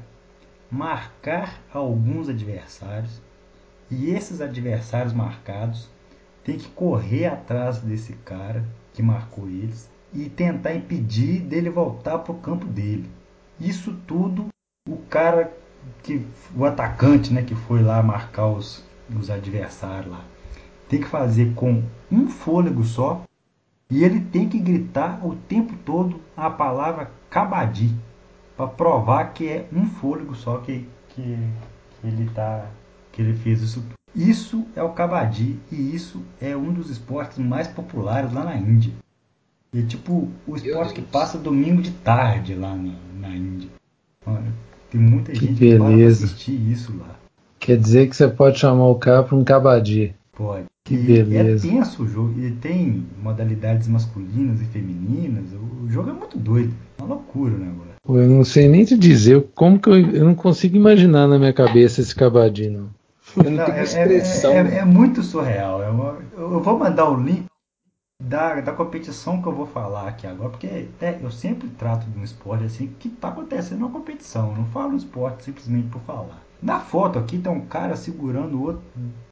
marcar alguns adversários. E esses adversários marcados têm que correr atrás desse cara que marcou eles e tentar impedir dele voltar para o campo dele. Isso tudo o cara que o atacante, né, que foi lá marcar os, os adversários lá, tem que fazer com um fôlego só e ele tem que gritar o tempo todo a palavra Kabaddi para provar que é um fôlego só que, que, que ele tá que ele fez isso tudo. Isso é o Kabaddi e isso é um dos esportes mais populares lá na Índia. É tipo o esporte que passa domingo de tarde lá na, na Índia. Tem muita Que gente que para pra beleza. assistir isso lá. Quer dizer que você pode chamar o cara para um Kabaddi. Pode. Que E beleza. é tenso o jogo. E tem modalidades masculinas e femininas. O jogo é muito doido. É uma loucura o negócio. Pô, eu não sei nem te dizer como que eu, eu não consigo imaginar na minha cabeça esse Kabaddi, não. Eu não, Não, tenho é, expressão. é, é, é muito surreal. É uma, eu vou mandar o link da, da competição que eu vou falar aqui agora, porque é, eu sempre trato de um esporte assim que está acontecendo uma competição. Eu não falo um esporte simplesmente por falar. Na foto aqui tem um cara segurando o outro,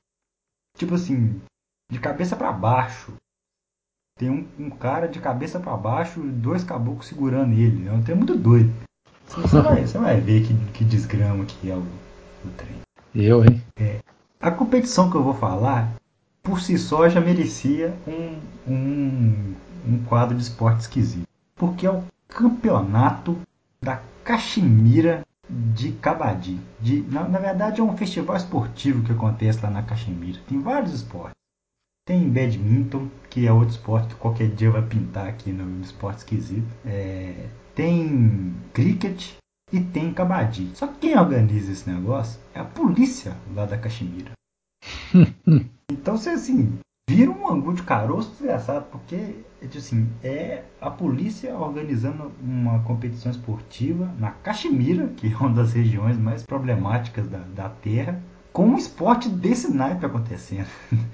tipo assim, de cabeça para baixo. Tem um, um cara de cabeça para baixo e dois caboclos segurando ele. É um trem muito doido. Você vai, você vai ver que, que desgrama que é o, o trem. Eu, hein? A competição que eu vou falar, por si só, já merecia um, um, um quadro de esporte esquisito. Porque é o campeonato da Caxemira de Kabaddi. De, na, na verdade, é um festival esportivo que acontece lá na Caxemira. Tem vários esportes. Tem badminton, que é outro esporte que qualquer dia vai pintar aqui no esporte esquisito. É, tem cricket e tem Kabaddi. Só que quem organiza esse negócio é a polícia lá da Caxemira. Então você assim, vira um angu de caroço desgraçado, porque assim, é a polícia organizando uma competição esportiva na Caxemira, que é uma das regiões mais problemáticas da, da Terra, com um esporte desse naipe acontecendo.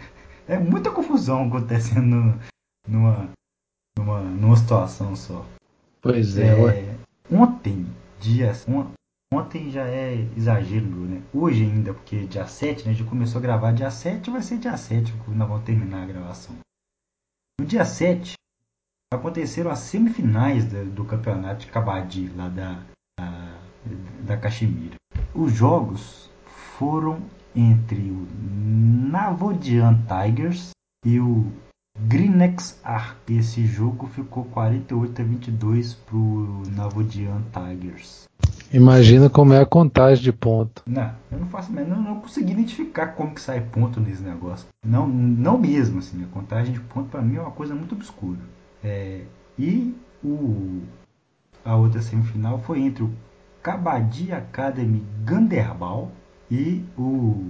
É muita confusão acontecendo numa, numa, numa situação só. Pois é, ué. É, ontem, dia, on- ontem já é exagero, né? Hoje ainda, porque dia sete, né? A gente começou a gravar dia sete, vai ser dia sete que nós vamos terminar a gravação. No dia sete, aconteceram as semifinais do, do campeonato de Kabaddi, lá da, da, da Caxemira. Os jogos foram entre o Navodian Tigers e o Greenex Arc. Esse jogo ficou quarenta e oito a vinte e dois para o Navodian Tigers. Imagina como é a contagem de ponto. Não, eu não faço, não, não consegui identificar como que sai ponto nesse negócio. Não, não mesmo, assim, a contagem de ponto para mim é uma coisa muito obscura. É, e o, a outra semifinal foi entre o Kabaddi Academy Ganderbal e o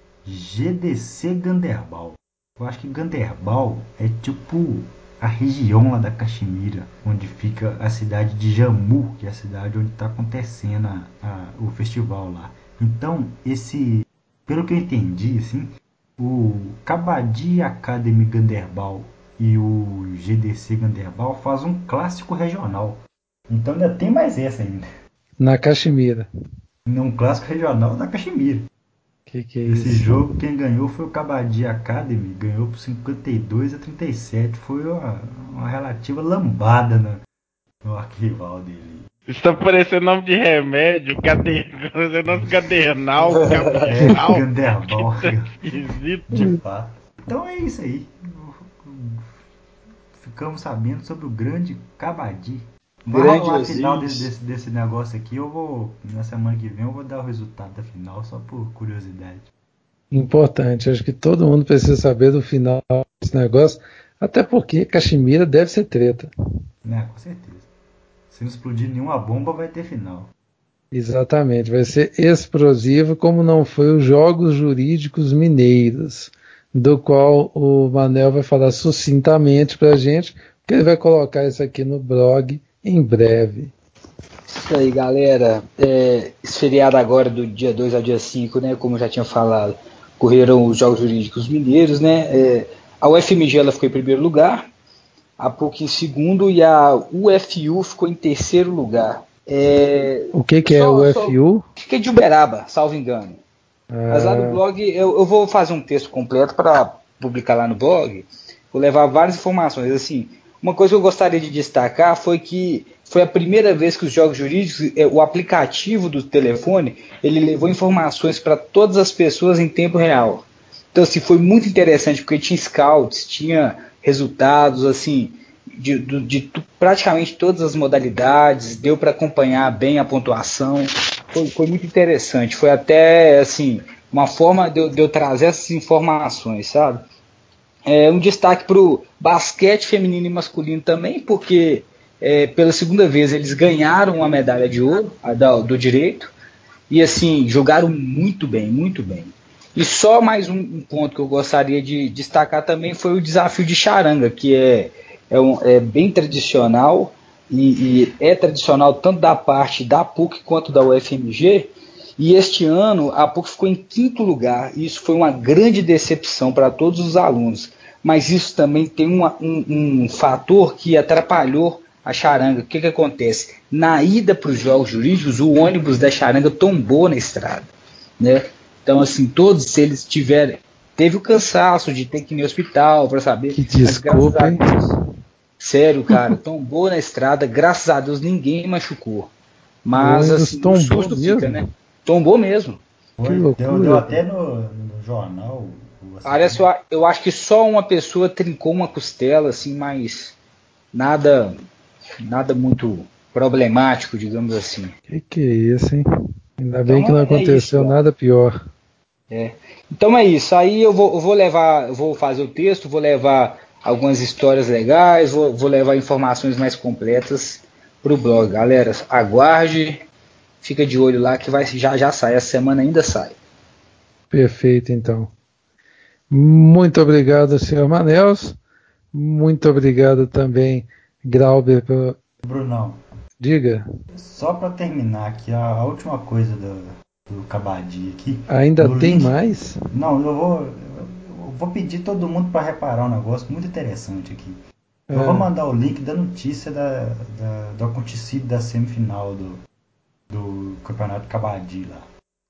G D C Ganderbal. Eu acho que Ganderbal é tipo a região lá da Caxemira, onde fica a cidade de Jammu, que é a cidade onde está acontecendo a, a, o festival lá. Então, esse, pelo que eu entendi, assim, o Kabaddi Academy Ganderbal e o G D C Ganderbal fazem um clássico regional. Então ainda tem mais essa ainda. Na Caxemira. Um clássico regional da Caxemira. Que que é Esse isso? jogo quem ganhou foi o Kabaddi Academy, ganhou por cinquenta e dois a trinta e sete. Foi uma, uma relativa lambada no, no arquival dele. Isso tá parecendo nome de remédio, cadernal, nosso cadernal, É, caminhal. Ganderbal, Que tá esquisito. de fato. Então é isso aí. Ficamos sabendo sobre o grande Kabaddi. Vai rolar a final desse, desse, desse negócio aqui. Eu vou, na semana que vem, eu vou dar o resultado da final, só por curiosidade. Importante, acho que todo mundo precisa saber do final desse negócio, até porque Caxemira deve ser treta. Né, com certeza. Se não explodir nenhuma bomba, vai ter final. Exatamente, vai ser explosivo, como não foi os Jogos Jurídicos Mineiros, do qual o Manel vai falar sucintamente pra gente, porque ele vai colocar isso aqui no blog em breve. Isso aí, galera. É, esse feriado agora do dia dois ao dia cinco, né, como eu já tinha falado, correram os Jogos Jurídicos Mineiros, né? É, a U F M G ela ficou em primeiro lugar, a PUC em segundo e a U F U ficou em terceiro lugar. É, o que, que só, é o U F U? Fica de Uberaba, salvo engano. Ah. Mas lá no blog eu, eu vou fazer um texto completo para publicar lá no blog. Vou levar várias informações. Assim, uma coisa que eu gostaria de destacar foi que foi a primeira vez que os Jogos Jurídicos, o aplicativo do telefone, ele levou informações para todas as pessoas em tempo real. Então, assim, foi muito interessante, porque tinha scouts, tinha resultados, assim, de, de, de praticamente todas as modalidades, deu para acompanhar bem a pontuação, foi, foi muito interessante, foi até, assim, uma forma de eu, de eu trazer essas informações, sabe? É, um destaque para o basquete feminino e masculino também, porque é, pela segunda vez eles ganharam uma medalha de ouro, a da, do direito, e assim, jogaram muito bem, muito bem. E só mais um, um ponto que eu gostaria de destacar também foi o desafio de charanga, que é, é, um, é bem tradicional, e, e é tradicional tanto da parte da PUC quanto da U F M G, e este ano a PUC ficou em quinto lugar, e isso foi uma grande decepção para todos os alunos, mas isso também tem uma, um, um fator que atrapalhou a charanga. O que, que acontece? Na ida para os Jogos Jurídicos, o ônibus da charanga tombou na estrada, né? Então, assim, todos eles tiveram, teve o cansaço de ter que ir no hospital para saber. Que desculpa, hein? Sério, cara, tombou na estrada, graças a Deus ninguém machucou. Mas, assim, tombou o susto mesmo? fica, né? Tombou mesmo. Que loucura. Deu, deu até no, no jornal. Parece, eu, eu acho que só uma pessoa trincou uma costela, assim, mas nada, nada muito problemático, digamos assim. Que que é isso, hein? Ainda Então, bem que não aconteceu é isso, nada pior. É. Então é isso. Aí eu vou, eu vou levar, eu vou fazer o texto, vou levar algumas histórias legais, vou, vou levar informações mais completas para o blog. Galera, aguarde, fica de olho lá que vai, já já sai. Essa semana ainda sai. Perfeito, então. Muito obrigado, senhor Manels. Muito obrigado também, Grauber. Pelo... Brunão. Diga. Só para terminar aqui, a, a última coisa do, do Cabadi aqui. Ainda tem link... mais? Não, eu vou, eu vou pedir todo mundo para reparar um negócio muito interessante aqui. Eu é. vou mandar o link da notícia da, da, do acontecido da semifinal do, do Campeonato Cabadi lá.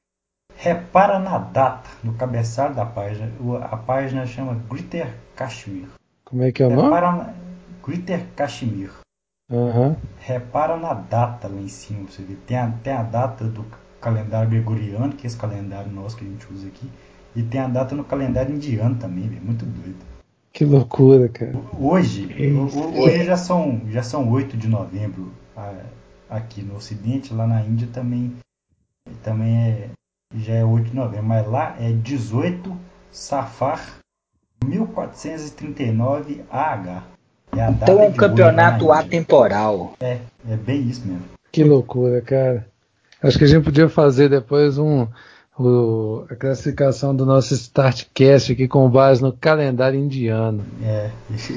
Repara na data, no cabeçalho da página. A página chama Greater Kashmir. Como é que é o Repara nome? Na... Greater Kashmir. Uhum. Repara na data lá em cima, você vê. Tem a, tem a data do calendário gregoriano, que é esse calendário nosso que a gente usa aqui, e tem a data no calendário indiano também, véio. Muito doido. Que loucura, cara. Hoje, hoje já são já são oito de novembro aqui no Ocidente, lá na Índia também, também é, já é oito de novembro, mas lá é dezoito Safar mil quatrocentos e trinta e nove A H. É a então é um campeonato hoje, atemporal. É, é bem isso mesmo. Que loucura, cara. Acho que a gente podia fazer depois um, o, a classificação do nosso StartCast aqui com base no calendário indiano. É.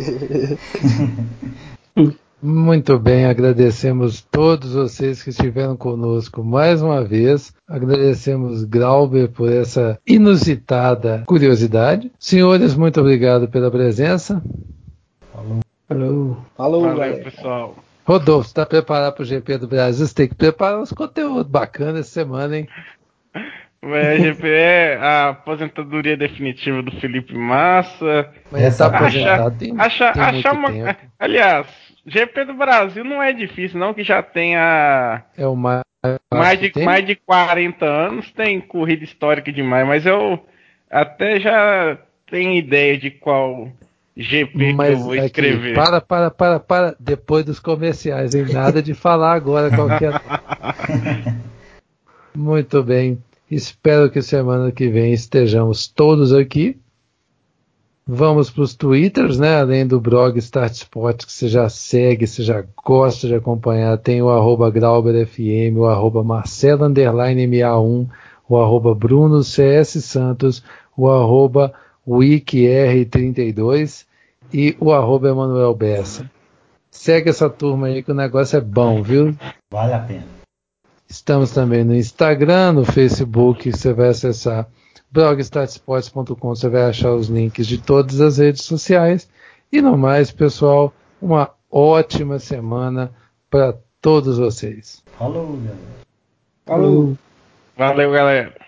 Muito bem, agradecemos todos vocês que estiveram conosco mais uma vez. Agradecemos Grauber por essa inusitada curiosidade. Senhores, muito obrigado pela presença. Falou. Falou. Falou, Valeu, galera. pessoal. Rodolfo, está preparado para o G P do Brasil? Você tem que preparar uns conteúdos bacanas essa semana, hein? O G P é a aposentadoria definitiva do Felipe Massa. Mas ele está aposentado tem, acha, tem acha muito uma, tempo. Aliás, G P do Brasil não é difícil, não, que já tem a... É o mais, mais, de, mais de quarenta anos, tem corrida histórica demais, mas eu até já tenho ideia de qual G P mas que eu vou aqui, escrever. Para, para, para, para, depois dos comerciais, hein? Nada de falar agora qualquer... Muito bem. Espero que semana que vem estejamos todos aqui. Vamos para os Twitters, né? Além do blog Start Sport, que você já segue, você já gosta de acompanhar, tem o arroba GrauberFM, o arroba Marcelo underline M A um, o arroba Bruno C S Santos, o arroba WikiR trinta e dois e o arroba Emanuel Bessa. Segue essa turma aí que o negócio é bom, viu? Vale a pena. Estamos também no Instagram, no Facebook, você vai acessar blog start sports ponto com, você vai achar os links de todas as redes sociais. E no mais, pessoal, uma ótima semana para todos vocês. Falou, galera. Falou. Valeu, galera.